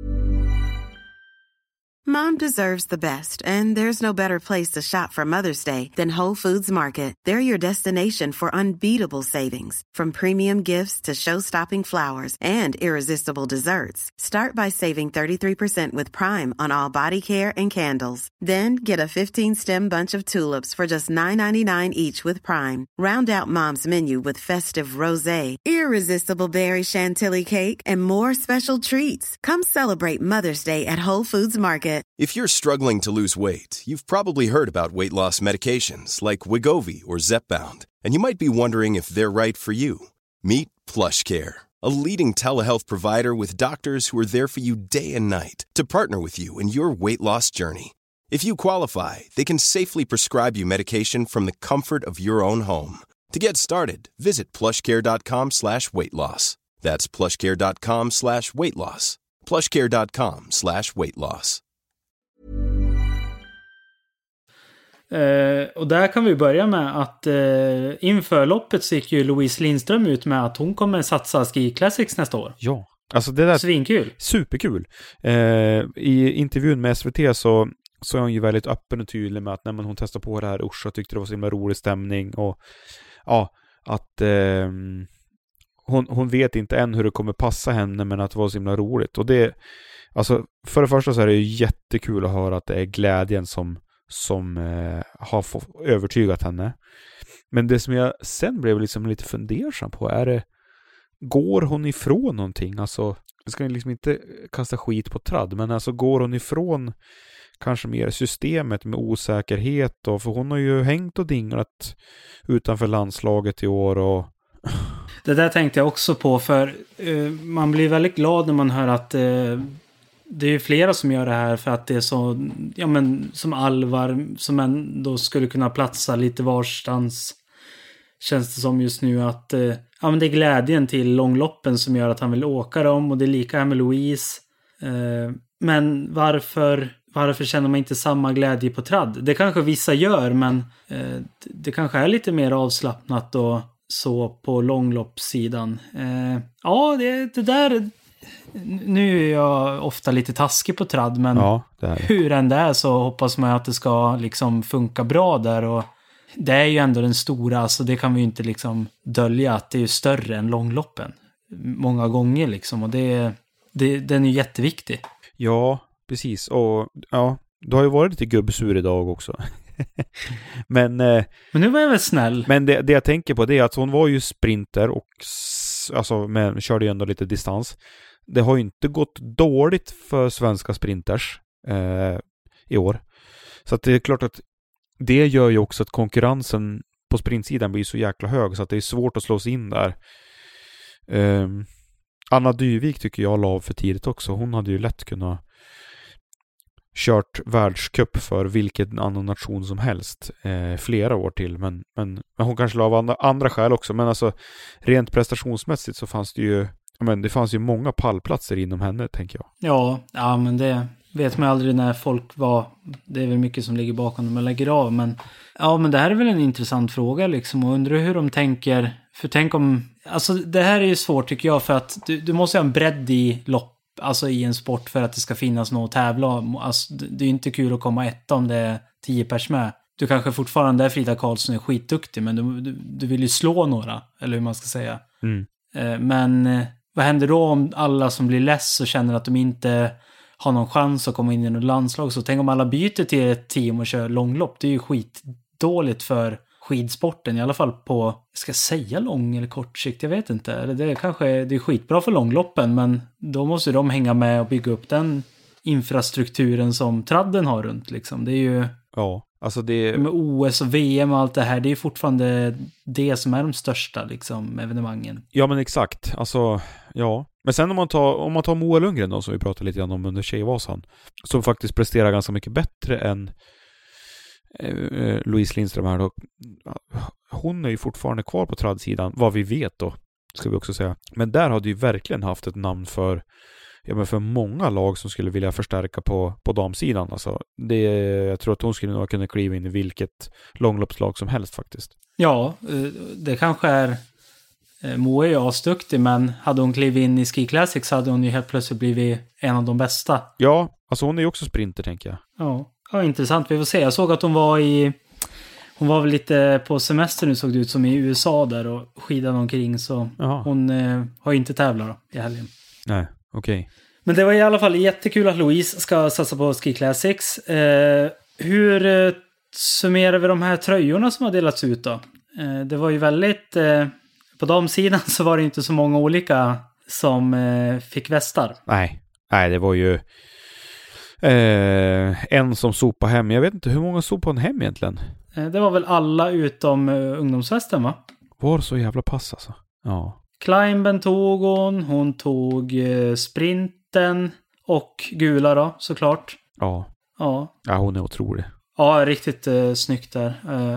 Mom deserves the best, and there's no better place to shop for Mother's Day than Whole Foods Market. They're your destination for unbeatable savings, from premium gifts to show-stopping flowers and irresistible desserts. Start by saving thirty-three percent with Prime on all body care and candles. Then get a fifteen-stem bunch of tulips for just nine ninety-nine each with Prime. Round out Mom's menu with festive rosé, irresistible berry chantilly cake, and more special treats. Come celebrate Mother's Day at Whole Foods Market. If you're struggling to lose weight, you've probably heard about weight loss medications like Wegovy or Zepbound, and you might be wondering if they're right for you. Meet PlushCare, a leading telehealth provider with doctors who are there for you day and night to partner with you in your weight loss journey. If you qualify, they can safely prescribe you medication from the comfort of your own home. To get started, visit plushcare.com slash weight loss. That's plushcare.com slash weight loss. plushcare.com slash weight loss. Uh, och där kan vi börja med att uh, inför loppet så gick ju Louise Lindström ut med att hon kommer satsa Ski Classics nästa år. Ja, alltså det där... Svinkul. Superkul. Uh, I intervjun med S V T så, så är hon ju väldigt öppen och tydlig med att när man hon testade på det här Orsa tyckte det var så himla rolig stämning och ja, att uh, hon, hon vet inte än hur det kommer passa henne men att det var så himla roligt. Och det, alltså för det första så är det ju jättekul att höra att det är glädjen som som eh, har fått övertygat henne. Men det som jag sen blev liksom lite fundersam på är det, går hon ifrån någonting? Alltså, jag ska liksom inte kasta skit på tradd, men alltså går hon ifrån kanske mer systemet med osäkerhet och för hon har ju hängt och dinglat utanför landslaget i år och det där tänkte jag också på för uh, man blir väldigt glad när man hör att uh, det är ju flera som gör det här för att det är så, ja men som Alvar som ändå skulle kunna platsa lite varstans, känns det som just nu att eh, ja men det är glädjen till långloppen som gör att han vill åka dem och det är lika här med Louise. Eh, men varför varför känner man inte samma glädje på tradd? Det kanske vissa gör, men eh, det kanske är lite mer avslappnat och så på långloppssidan. Eh, ja, det, det där... Nu är jag ofta lite taskig på tradd, men ja, det är. Hur än det är så hoppas man att det ska liksom funka bra där och det är ju ändå den stora, så det kan vi ju inte liksom dölja att det är ju större än långloppen många gånger liksom och det, det, den är ju jätteviktig. Ja, precis och ja, du har ju varit lite gubbsur idag också. men, eh, men nu var jag väl snäll. Men det, det jag tänker på det är att hon var ju sprinter och alltså, men körde ju ändå lite distans. Det har ju inte gått dåligt för svenska sprinters eh, i år. Så att det är klart att det gör ju också att konkurrensen på sprintsidan blir så jäkla hög så att det är svårt att slå sig in där. Eh, Anna Dyvik tycker jag la av för tidigt också. Hon hade ju lätt kunnat kört världscup för vilken annan nation som helst eh, flera år till. Men, men, men hon kanske la av andra, andra skäl också. Men alltså rent prestationsmässigt så fanns det ju men det fanns ju många pallplatser inom henne, tänker jag. Ja, ja men det vet man aldrig när folk var. Det är väl mycket som ligger bakom när man lägger av. Men ja, men det här är väl en intressant fråga liksom. Och undrar hur de tänker. För tänk om, alltså det här är ju svårt tycker jag. För att du, du måste ha en bredd i lopp, alltså i en sport för att det ska finnas något att tävla om. Alltså, det är ju inte kul att komma ett om det är tio pers med. Du kanske fortfarande är Frida Karlsson är skitduktig, men du, du, du vill ju slå några, eller hur man ska säga. Mm. Eh, men eh, vad händer då om alla som blir less och känner att de inte har någon chans att komma in i något landslag? Så tänk om alla byter till ett team och kör långlopp. Det är ju skitdåligt för skidsporten, i alla fall på, jag ska säga lång eller kort sikt, jag vet inte. Det är kanske det är skitbra för långloppen, men då måste de hänga med och bygga upp den infrastrukturen som tradden har runt liksom. Det är ju ja, alltså det med O S och V M och allt det här, det är fortfarande det som är de största liksom evenemangen. Ja, men exakt. Alltså, ja. Men sen om man tar om man tar Moa Lundgren då, som vi pratade lite grann om under Tjejvasan, som faktiskt presterar ganska mycket bättre än eh, Louise Lindström här då. Hon är ju fortfarande kvar på tradsidan, vad vi vet då, ska vi också säga. Men där hade ju verkligen haft ett namn för ja, men för många lag som skulle vilja förstärka på, på damsidan. Alltså, det, jag tror att hon skulle nog kunna kliva in i vilket långloppslag som helst faktiskt. Ja, det kanske är... Moe är ju asduktig, men hade hon klivit in i Ski Classics så hade hon ju helt plötsligt blivit en av de bästa. Ja, alltså hon är ju också sprinter, tänker jag. Ja, ja, intressant. Vi får se. Jag såg att hon var i... Hon var väl lite på semester nu, såg det ut som, i U S A där och skidade omkring, så Aha. hon eh, har inte tävlat då, i helgen. Nej, okej. Okay. Men det var i alla fall jättekul att Louise ska satsa på Ski Classics. Eh, hur eh, summerar vi de här tröjorna som har delats ut då? Eh, det var ju väldigt... Eh, på damsidan så var det inte så många olika som eh, fick västar. Nej, nej, det var ju eh, en som sopade hem. Jag vet inte, hur många sopade hem egentligen? Eh, det var väl alla utom eh, ungdomsvästen, va? Var så jävla pass alltså. Ja. Climben tog hon, hon tog eh, sprinten och gula då, såklart. Ja. Ja. Ja, hon är otrolig. Ja, riktigt eh, snyggt där.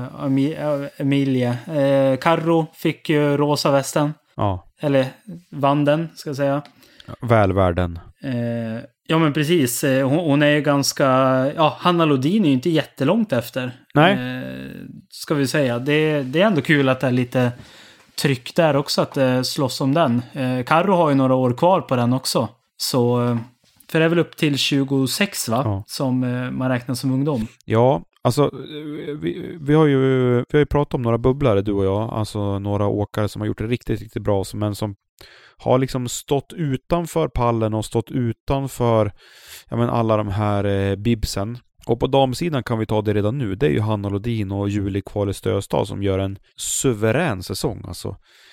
Eh, Emilia. Eh, Karro fick ju rosa västen. Ja. Eller vann den, ska jag säga. Välvärden. Eh, ja, men precis. Eh, hon, hon är ju ganska... Ja, Hanna Lodin är ju inte jättelångt efter. Nej. Eh, ska vi säga. Det, det är ändå kul att det är lite tryck där också, att det slåss om den. Eh, Karro har ju några år kvar på den också. Så... För det är väl upp till tjugosex, va? Ja. Som eh, man räknar som ungdom. Ja, alltså vi, vi, har ju, vi har ju pratat om några bubblare, du och jag. Alltså några åkare som har gjort det riktigt, riktigt bra. Men som har liksom stått utanför pallen och stått utanför ja, men alla de här eh, bibsen. Och på damsidan kan vi ta det redan nu. Det är ju Hanna Lodin och Julie Kvale Stöstad som gör en suverän säsong. Alltså.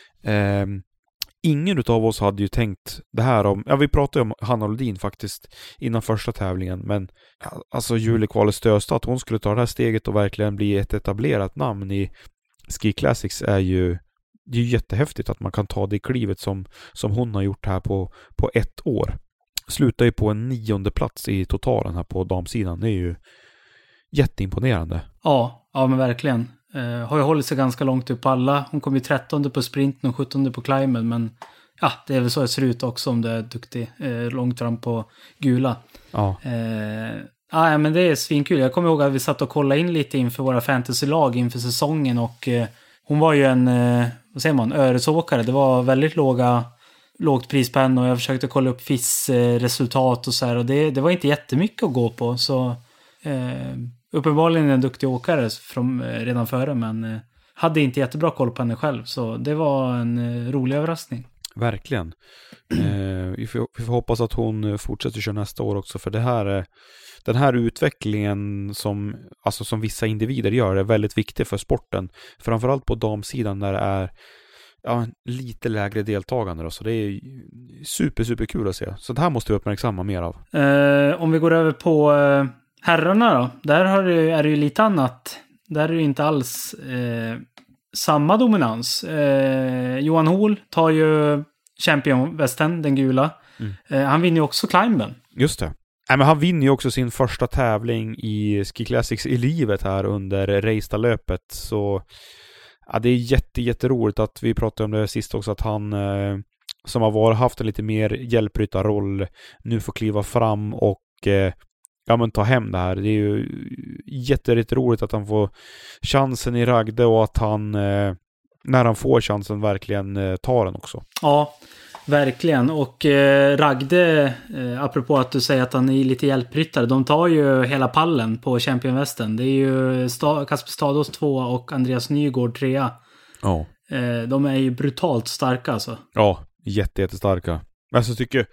Eh, Ingen utav oss hade ju tänkt det här om... Ja, vi pratade om Hanna Lodin faktiskt innan första tävlingen. Men alltså Julie Kvale Stöstad, att hon skulle ta det här steget och verkligen bli ett etablerat namn i Ski Classics är ju... Det är ju jättehäftigt att man kan ta det klivet som, som hon har gjort här på, på ett år. Slutar ju på en nionde plats i totalen här på damsidan. Det är ju jätteimponerande. Ja, ja men verkligen. Uh, har ju hållit sig ganska långt upp på alla. Hon kom ju trettonde på sprinten och sjuttonde på climben. Men ja, det är väl så det ser ut också om det är duktig. Uh, långt fram på gula. Ja. Uh, ja, men det är svinkul. Jag kommer ihåg att vi satt och kollade in lite inför våra fantasylag inför säsongen. Och uh, hon var ju en, uh, vad säger man, öresåkare. Det var väldigt låga, lågt pris på henne. Och jag försökte kolla upp F I S-resultat och så här. Och det, det var inte jättemycket att gå på. Så... Uh, Uppenbarligen en duktig åkare från, redan före, men hade inte jättebra koll på henne själv. Så det var en rolig överraskning. Verkligen. eh, vi, får, vi får hoppas att hon fortsätter köra nästa år också. För det här, den här utvecklingen som, alltså som vissa individer gör är väldigt viktig för sporten. Framförallt på damsidan när det är ja, lite lägre deltagande. Då, så det är super, super kul att se. Så det här måste vi uppmärksamma mer av. Eh, om vi går över på... Eh... Herrarna då, där har det, är det ju lite annat. Där är det inte alls eh, samma dominans. Eh, Johan Hohl tar ju championvästen, den gula. Mm. Eh, han vinner ju också climben. Just det. Nej, men han vinner ju också sin första tävling i Ski Classics i livet här under Reistad-löpet. Så ja, det är jätte, jätteroligt att vi pratade om det sist också. Att han eh, som har varit, haft en lite mer hjälpryttarroll nu får kliva fram och eh, ja, men ta hem det här. Det är ju jätteroligt att han får chansen i Ragde och att han, eh, när han får chansen, verkligen eh, tar den också. Ja, verkligen. Och eh, Ragde, eh, apropå att du säger att han är lite hjälpryttare, de tar ju hela pallen på Championvästen. Det är ju Sta- Kasper Stadås tvåa och Andreas Nygård trea. Ja. Eh, de är ju brutalt starka alltså. Ja, jätte, jättestarka. Alltså tycker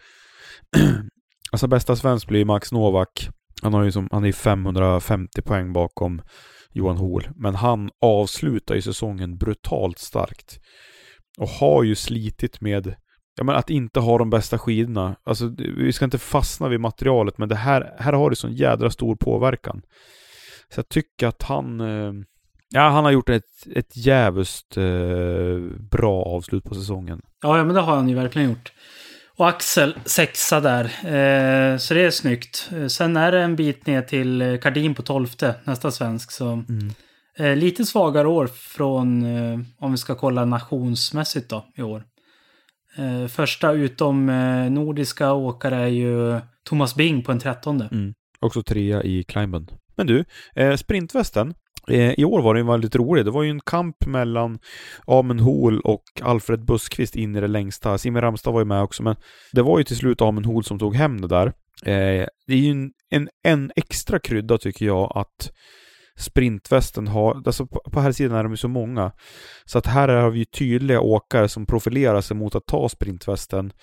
alltså bästa svensk blir Max Novak. Han har ju som, han är femhundrafemtio poäng bakom Johan Hohl. Men han avslutar ju säsongen brutalt starkt. Och har ju slitit med ja, men att inte ha de bästa skidorna. Alltså vi ska inte fastna vid materialet. Men det här, här har det sån jädra stor påverkan. Så jag tycker att han ja, han har gjort ett, ett jävligt eh, bra avslut på säsongen. Ja, ja, men det har han ju verkligen gjort. Och Axel sexa där. Eh, så det är snyggt. Sen är det en bit ner till Kardin på tolfte, nästa svensk. Så mm. eh, lite svagare år från, eh, om vi ska kolla nationsmässigt då, i år. Eh, första utom eh, nordiska åkare är ju Thomas Bing på en trettonde. Mm. Också trea i climben. Men du, eh, sprintvästen. Eh, I år var det väldigt roligt. Det var ju en kamp mellan Amund Hol och Alfred Buskvist in i det längsta. Simon Ramstad var ju med också, men det var ju till slut Amund Hol som tog hem det där. Eh, det är ju en, en, en extra krydda tycker jag att sprintvästen har, alltså på, på här sidan är de ju så många. Så att här har vi ju tydliga åkare som profilerar sig mot att ta sprintvästen.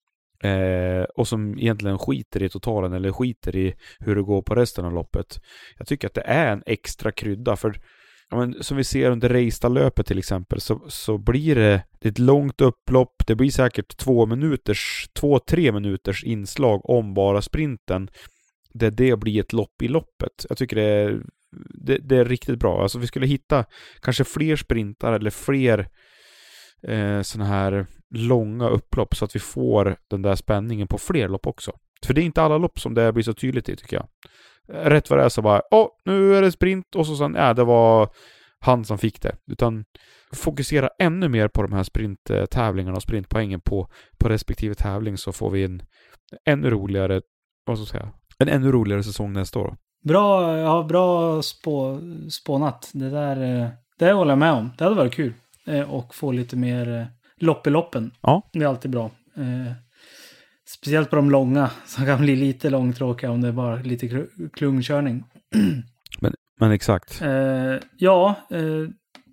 Eh, och som egentligen skiter i totalen eller skiter i hur det går på resten av loppet. Jag tycker att det är en extra krydda för ja, men, som vi ser under Reistad-löpet till exempel så, så blir det ett långt upplopp. Det blir säkert två minuters, två, tre minuters inslag om bara sprinten. Det, det blir ett lopp i loppet. Jag tycker det är, det, det är riktigt bra. Alltså vi skulle hitta kanske fler sprintar eller fler eh, såna här långa upplopp så att vi får den där spänningen på fler lopp också. För det är inte alla lopp som det blir så tydligt i tycker jag. Rätt vad det är så bara, åh, nu är det sprint och så sen, ja, det var han som fick det. Utan fokusera ännu mer på de här sprinttävlingarna och sprintpoängen på, på respektive tävling så får vi en ännu roligare, vad ska jag säga, en ännu roligare säsong nästa år. Bra, ja, bra spå, spånat. Det där, det håller jag med om. Det hade varit kul. Och få lite mer lopp i loppen. Ja. Det är alltid bra. Eh, speciellt på de långa som kan bli lite långtråkiga om det är bara lite klungkörning. Men, men exakt. Eh, ja, eh,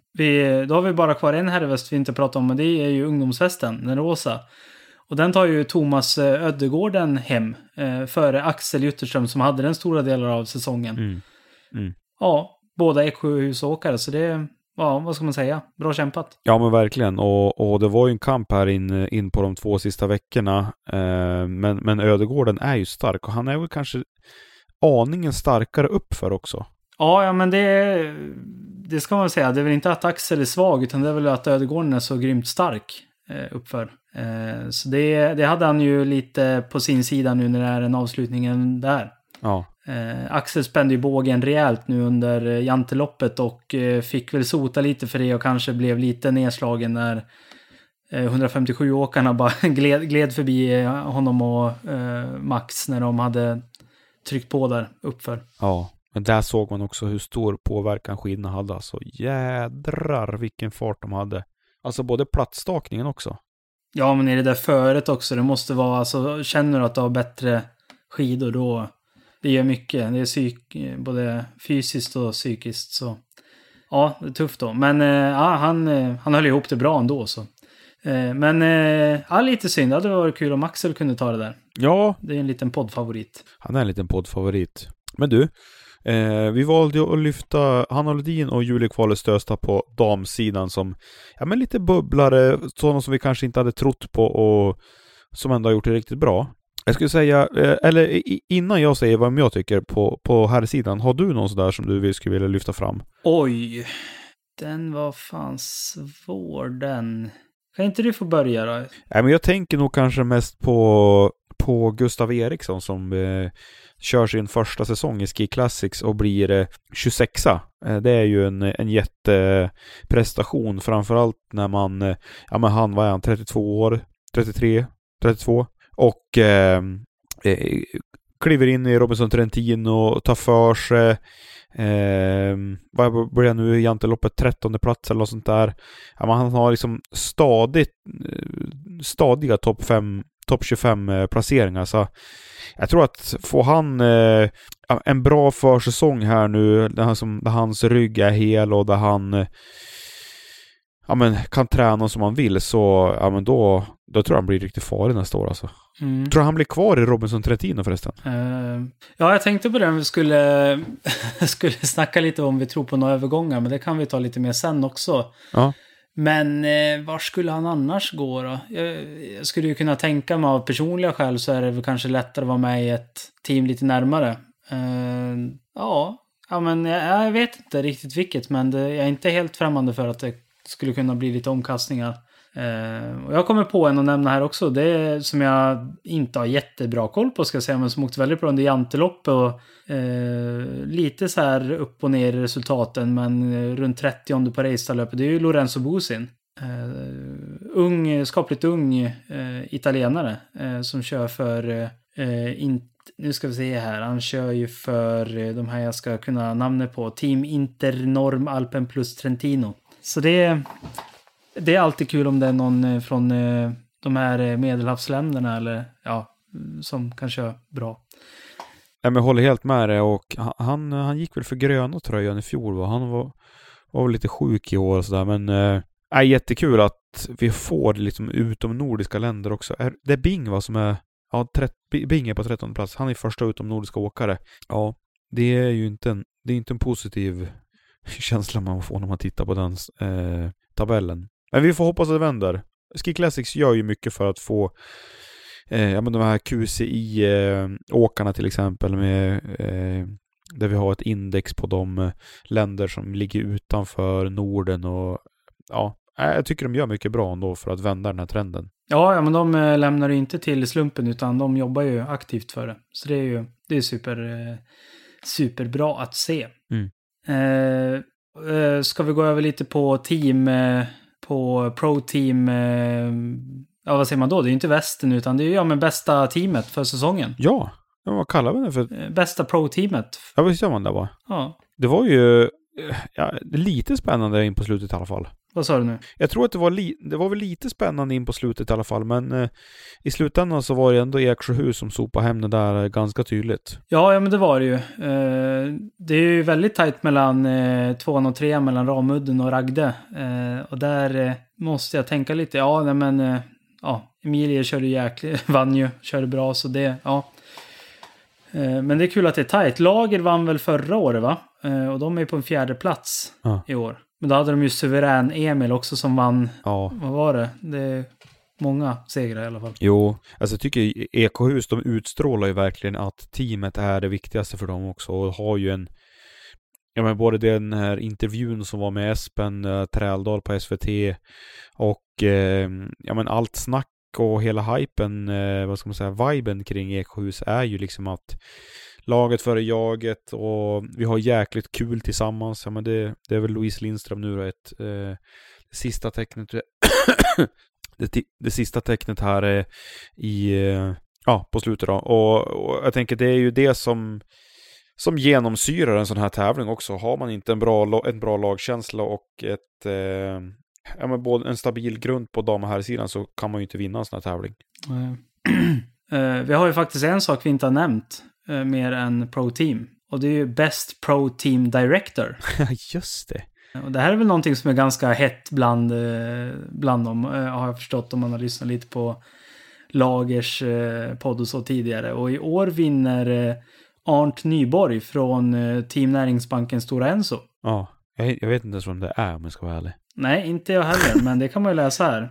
vi, då har vi bara kvar en herrväst vi inte pratat om och det är ju ungdomsvästen, den rosa. Och den tar ju Thomas Ödegården hem eh, före Axel Jutterström som hade den stora delen av säsongen. Mm. Mm. Ja, båda Eksjöhusåkare så det ja, vad ska man säga? Bra kämpat. Ja, men verkligen. Och, och det var ju en kamp här in, in på de två sista veckorna. Eh, men, men Ödegården är ju stark. Och han är väl kanske aningen starkare uppför också. Ja, ja men det, det ska man säga. Det är väl inte att Axel är svag utan det är väl att Ödegården är så grymt stark eh, uppför. Eh, så det, det hade han ju lite på sin sida nu när det är en avslutningen där. Ja. Eh, Axel spände ju bågen rejält nu under eh, janteloppet och eh, fick väl sota lite för det och kanske blev lite nedslagen när eh, hundrafemtiosju-åkarna bara gled, gled förbi eh, honom och eh, Max när de hade tryckt på där uppför. Ja, men där såg man också hur stor påverkan skidorna hade. Alltså jädrar vilken fart de hade. Alltså både platsstakningen också. Ja, men i det där föret också. Det måste vara, alltså känner du att du har bättre skidor då det gör mycket. Det är psyk, både fysiskt och psykiskt. Så ja, det är tufft då. Men ja, han, han höll ihop det bra ändå. Så. Men ja, lite synd. Det hade varit kul om Axel kunde ta det där. Ja. Det är en liten poddfavorit. Han är en liten poddfavorit. Men du, eh, vi valde att lyfta Hanna Lodin och Julie Kvalle Stösta på damsidan som ja, men lite bubblare. Sådana som vi kanske inte hade trott på och som ändå har gjort det riktigt bra. Jag skulle säga, eller innan jag säger vad jag tycker på, på här sidan, har du någon sådär som du vill, skulle vilja lyfta fram? Oj, den var fan svår den. Kan inte du få börja då? Nej, men jag tänker nog kanske mest på, på Gustav Eriksson som eh, kör sin första säsong i Ski Classics och blir eh, tjugosexa. Eh, det är ju en, en jätteprestation, framförallt när man, eh, ja men han var han trettiotvå år, trettiotre, trettiotvå. Och eh, eh, kliver in i Robinson Trentino och tar för sig. Eh, vad börjar nu i janteloppet? trettonde plats eller något sånt där. Ja, man, han har liksom stadigt, stadiga topp fem, topp tjugofem eh, placeringar. Så jag tror att får han eh, en bra försäsong här nu där, han som, där hans rygg är hel och där han eh, ja, men, kan träna som han vill så ja, men då, då tror jag han blir riktigt farlig nästa år alltså. Mm. Tror han blir kvar i Robinson Trentino förresten? Uh, ja, jag tänkte på det. Vi skulle, skulle snacka lite om vi tror på några övergångar. Men det kan vi ta lite mer sen också. Ja. Men eh, var skulle han annars gå då? Jag, jag skulle ju kunna tänka mig av personliga skäl så är det väl kanske lättare att vara med i ett team lite närmare. Uh, ja, ja, men jag, jag vet inte riktigt vilket. Men det, jag är inte helt främmande för att det skulle kunna bli lite omkastningar. Uh, och jag kommer på en att nämna här också. Det är som jag inte har jättebra koll på ska jag säga. Men som åkte väldigt bra under jantelopp. Och uh, lite så här upp och ner i resultaten. Men uh, runt trettionde på Reistad-löpet. Det är ju Lorenzo Bosin. Uh, ung, skapligt ung eh, italienare eh, som kör för, eh, in, nu ska vi se här, han kör ju för eh, de här jag ska kunna namnet på, Team Internorm Alpen plus Trentino. Så det, det är alltid kul om det är någon från eh, de här medelhavsländerna eller ja, som kan köra bra. Ja, men jag håller helt med dig, och han, han gick väl för gröna tröjan i fjol, va? Han var, var väl lite sjuk i år och sådär, men äh, är jättekul att vi får liksom utom nordiska länder också. Är, det är Bing, va, som är ja, tret, Bing är på trettonde plats. Han är första utom nordiska åkare. Ja, det är ju inte en, det är inte en positiv känsla man får när man tittar på den eh, tabellen. Men vi får hoppas att det vänder. Ski Classics gör ju mycket för att få eh, ja, men de här Q C I-åkarna eh, till exempel, med, eh, där vi har ett index på de eh, länder som ligger utanför Norden, och ja, jag tycker de gör mycket bra ändå för att vända den här trenden. Ja, ja men de eh, lämnar ju inte till slumpen, utan de jobbar ju aktivt för det. Så det är ju det är super, eh, superbra att se. Mm. Eh, eh, ska vi gå över lite på team, eh, på pro-team, eh, ja vad säger man då? Det är ju inte västen, utan det är ju ja, men bästa teamet för säsongen. Ja, vad kallar vi det för? Eh, bästa pro-teamet. Ja, visst gör man det, va? Ja. Det var ju ja, lite spännande in på slutet i alla fall. Vad sa du nu? Jag tror att det var, li- det var väl lite spännande in på slutet i alla fall, men eh, i slutändan så var det ändå Eksjöhus som sopade hem det där ganska tydligt. Ja, ja men det var det ju. Eh, det är ju väldigt tajt mellan eh, tvåan och trean, mellan Ramudden och Ragde. Eh, och där eh, måste jag tänka lite, ja nej, men eh, ja, Emilie körde jäkligt, vann ju, körde bra, så det, ja. Eh, men det är kul att det är tajt. Lager vann väl förra året, va? Eh, och de är på en fjärde plats Ja. i år. Men då hade de ju suverän Emil också som vann. Ja. Vad var det? Det är många segrar i alla fall. Jo, alltså jag tycker Ekohus, de utstrålar ju verkligen att teamet är det viktigaste för dem också, och har ju en, ja men både den här intervjun som var med Espen äh, Träldal på S V T och äh, ja men allt snack och hela hypen, äh, vad ska man säga, viben kring Ekohus är ju liksom att laget före jaget, och vi har jäkligt kul tillsammans. Ja, men det, det är väl Louise Lindström nu då, ett eh, det sista tecknet det, det sista tecknet här är i eh, ja, på slutet då. Och, och jag tänker det är ju det som som genomsyrar en sån här tävling också. Har man inte en bra en bra lagkänsla och ett eh, ja, men både en stabil grund på dam- och här sidan, så kan man ju inte vinna en sån här tävling. uh, vi har ju faktiskt en sak vi inte har nämnt mer än Pro Team. Och det är ju Best Pro Team Director. Just det. Och det här är väl någonting som är ganska hett bland, bland dem. Har jag förstått om man har lyssnat lite på Lagers podd och så tidigare. Och i år vinner Arnt Nyborg från Team Näringsbanken Stora Enso. Ja, jag, jag vet inte ens vad det är om jag ska vara ärlig. Nej, inte jag heller, men det kan man ju läsa här.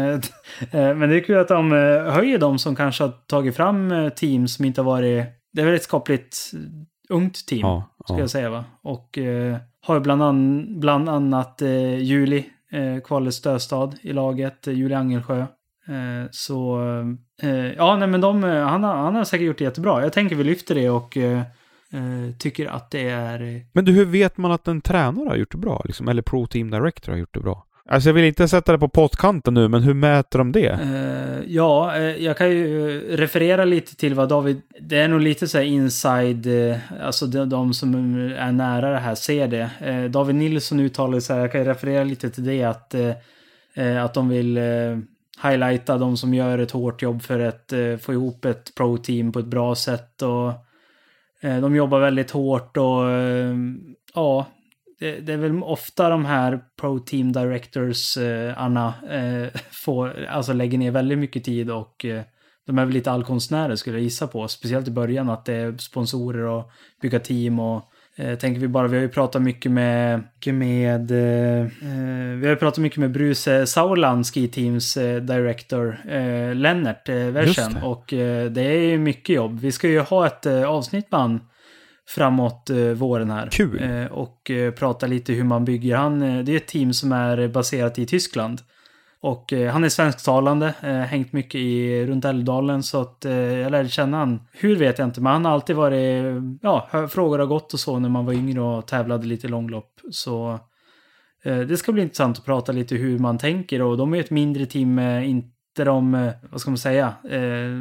Men det är kul att de höjer dem som kanske har tagit fram team som inte har varit... Det är väl ett skapligt ungt team, ja, ska ja. jag säga, va? Och eh, har bland, an, bland annat eh, Juli eh, Kvalles Stöstad i laget, eh, Juli Angelsjö. Eh, så eh, ja, nej men de, han, har, han har säkert gjort det jättebra. Jag tänker vi lyfter det och eh, eh, tycker att det är... Men du, hur vet man att en tränare har gjort det bra? Liksom? Eller Pro Team Director har gjort det bra? Alltså jag vill inte sätta det på pottkanten nu, men hur mäter de det? Uh, ja, uh, jag kan ju referera lite till vad David... Det är nog lite så här inside... Uh, alltså de, de som är nära det här ser det. Uh, David Nilsson uttalar så här, jag kan referera lite till det, att, uh, att de vill uh, highlighta de som gör ett hårt jobb för att uh, få ihop ett pro-team på ett bra sätt. Och uh, de jobbar väldigt hårt och uh, ja... Det, det är väl ofta de här Pro Team Directors, eh, Anna, eh, får, alltså lägger ner väldigt mycket tid, och eh, de är väl lite allkonstnärer skulle jag gissa på. Speciellt i början, att det är sponsorer och bygga team, och eh, tänker vi bara, vi har ju pratat mycket med, med eh, vi har ju pratat mycket med Bruce Sauerland, Ski Teams eh, Director, eh, Lennart eh, Versen, och eh, det är ju mycket jobb. Vi ska ju ha ett eh, avsnitt med han framåt eh, våren här. Kul. Eh, och eh, prata lite hur man bygger. Han, eh, det är ett team som är baserat i Tyskland. Och eh, han är svensktalande, eh, hängt mycket i runt Älvdalen, så att eh, jag lärde känna han. Hur vet jag inte, men han har alltid varit, ja, frågor har gått och så när man var yngre och tävlade lite långlopp. Så Eh, det ska bli intressant att prata lite hur man tänker, och de är ett mindre team, eh, inte de, eh, vad ska man säga, eh,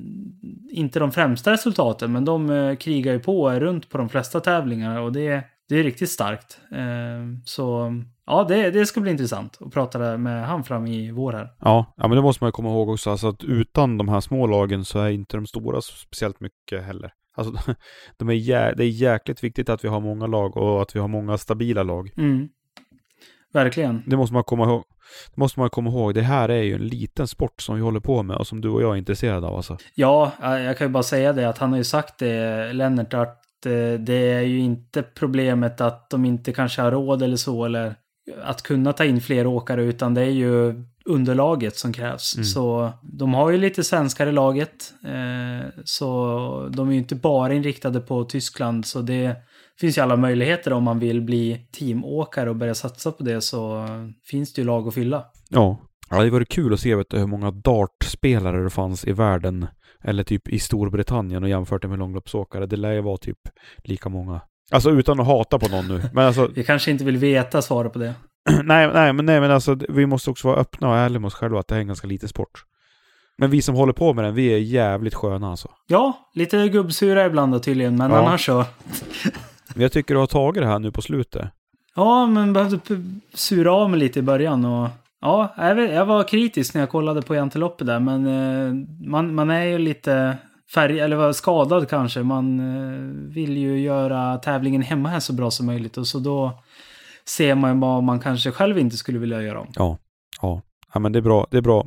inte de främsta resultaten, men de eh, krigar ju på runt på de flesta tävlingar, och det, det är riktigt starkt. Eh, så ja, det, det ska bli intressant att prata med han fram i vår här. Ja, ja men det måste man komma ihåg också, alltså att utan de här små lagen så är inte de stora speciellt mycket heller. Alltså, de är jä- det är jäkligt viktigt att vi har många lag och att vi har många stabila lag. Mm. Verkligen. Det måste man komma ihåg. Det måste man komma ihåg. Det här är ju en liten sport som vi håller på med och som du och jag är intresserade av. Alltså. Ja, jag kan ju bara säga det att han har ju sagt det, Lennart, att det är ju inte problemet att de inte kanske har råd eller så, eller att kunna ta in fler åkare, utan det är ju underlaget som krävs. Mm. Så de har ju lite svenskar i laget, eh, så de är ju inte bara inriktade på Tyskland, så det finns ju alla möjligheter om man vill bli teamåkare och börja satsa på det, så finns det ju lag att fylla. Ja, ja det var kul att se, vet du, hur många dartspelare det fanns i världen, eller typ i Storbritannien, och jämfört med långloppsåkare. Det lär ju vara typ lika många. Alltså utan att hata på någon nu. Men alltså, vi kanske inte vill veta svaret på det. nej, nej, men, nej, men alltså vi måste också vara öppna och ärliga med oss själva att det är en ganska liten sport. Men vi som håller på med den, vi är jävligt sköna alltså. Ja, lite gubbsura ibland då tydligen, men ja. Annars så. Jag tycker du har tagit det här nu på slutet. Ja, men behövde sura av mig lite i början, och ja, jag var kritisk när jag kollade på Janteloppet där, men man, man är ju lite färg, eller var skadad kanske. Man vill ju göra tävlingen hemma här så bra som möjligt, och så då ser man vad man kanske själv inte skulle vilja göra om. Ja, ja. Ja, men det är bra. Det är bra.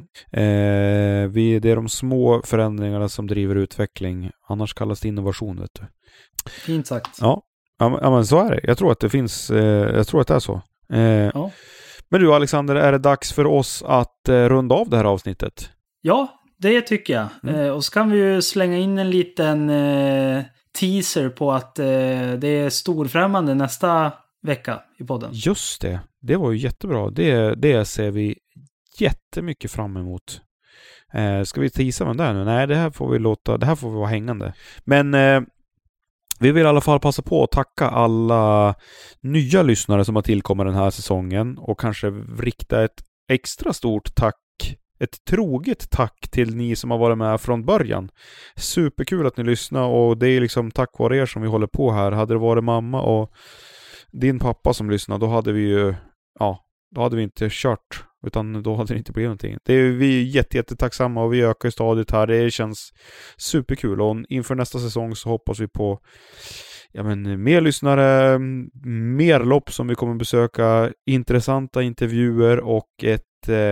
Eh, vi, det är de små förändringarna som driver utveckling. Annars kallas det innovation, vet du. Fint sagt. Ja, ja, men, ja men så är det. Jag tror att det finns, eh, jag tror att det är så. Eh, ja. Men du Alexander, är det dags för oss att eh, runda av det här avsnittet? Ja, det tycker jag. Mm. Eh, och så kan vi ju slänga in en liten eh, teaser på att eh, det är storfrämmande nästa vecka i podden. Just det. Det var ju jättebra. Det, det ser vi jättemycket fram emot. Eh, ska vi teasa med det nu? Nej, det här får vi låta, det här får vi vara hängande. Men eh, vi vill i alla fall passa på att tacka alla nya lyssnare som har tillkommit den här säsongen, och kanske rikta ett extra stort tack, ett troget tack till ni som har varit med från början. Superkul att ni lyssnar, och det är liksom tack vare er som vi håller på här. Hade det varit mamma och din pappa som lyssnade, då hade vi ju, ja, då hade vi inte kört, utan då hade det inte blivit någonting. Det är vi jätte, jätte tacksamma, och vi ökar stadigt här. Det känns superkul, och inför nästa säsong så hoppas vi på ja, men, mer lyssnare, mer lopp som vi kommer besöka, intressanta intervjuer och ett eh,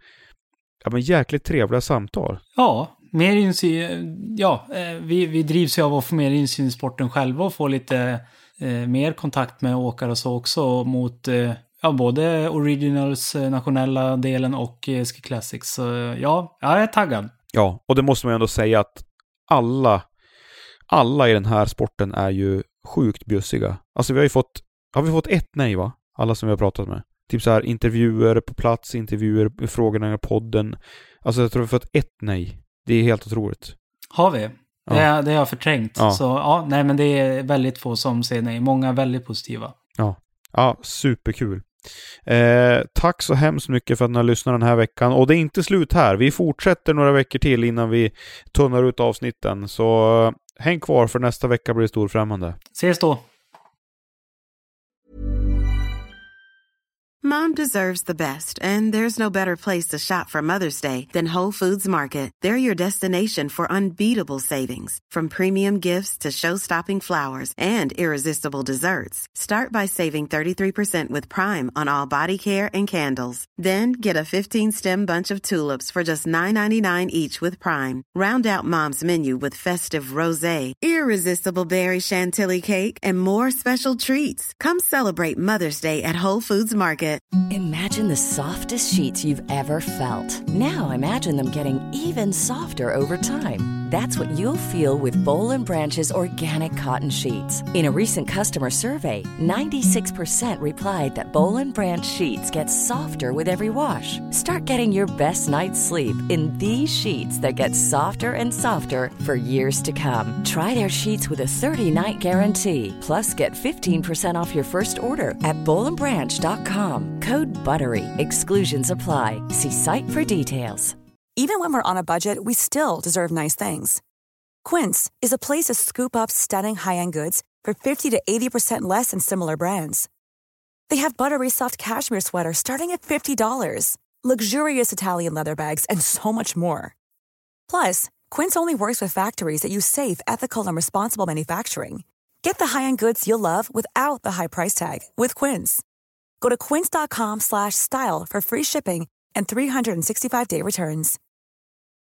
ja, men jäkligt trevliga samtal. Ja, mer insyn, ja, vi, vi drivs ju av att få mer insyn i sporten själva och få lite eh, mer kontakt med åkare och så också mot eh, ja, både Originals nationella delen och Ski Classics. Så ja, jag är taggad. Ja, och det måste man ju ändå säga att alla alla i den här sporten är ju sjukt bjussiga. Alltså vi har ju fått, har vi fått ett nej va? Alla som vi har pratat med. Typ så här intervjuer på plats, intervjuer, frågorna i podden. Alltså jag tror vi har fått ett nej. Det är helt otroligt. Har vi? Ja. Det, är, det har jag förträngt. Ja. Så ja, nej men det är väldigt få som säger nej. Många är väldigt positiva. Ja, ja superkul. Eh, tack så hemskt mycket för att ni har lyssnat den här veckan. Och det är inte slut här. Vi fortsätter några veckor till innan vi tunnar ut avsnitten. Så häng kvar, för nästa vecka blir det storfrämmande. Ses då! Mom deserves the best, and there's no better place to shop for Mother's Day than Whole Foods Market. They're your destination for unbeatable savings, from premium gifts to show-stopping flowers and irresistible desserts. Start by saving thirty-three percent with Prime on all body care and candles. Then get a fifteen-stem bunch of tulips for just nine ninety-nine each with Prime. Round out Mom's menu with festive rosé, irresistible berry chantilly cake, and more special treats. Come celebrate Mother's Day at Whole Foods Market. Imagine the softest sheets you've ever felt. Now imagine them getting even softer over time. That's what you'll feel with Bowl and Branch's organic cotton sheets. In a recent customer survey, ninety-six percent replied that Bowl and Branch sheets get softer with every wash. Start getting your best night's sleep in these sheets that get softer and softer for years to come. Try their sheets with a thirty-night guarantee. Plus, get fifteen percent off your first order at bowl and branch dot com. Code BUTTERY. Exclusions apply. See site for details. Even when we're on a budget, we still deserve nice things. Quince is a place to scoop up stunning high-end goods for fifty to eighty percent less than similar brands. They have buttery soft cashmere sweaters starting at fifty dollars, luxurious Italian leather bags, and so much more. Plus, Quince only works with factories that use safe, ethical, and responsible manufacturing. Get the high-end goods you'll love without the high price tag with Quince. Go to quince dot com slash style for free shipping and three sixty-five day returns.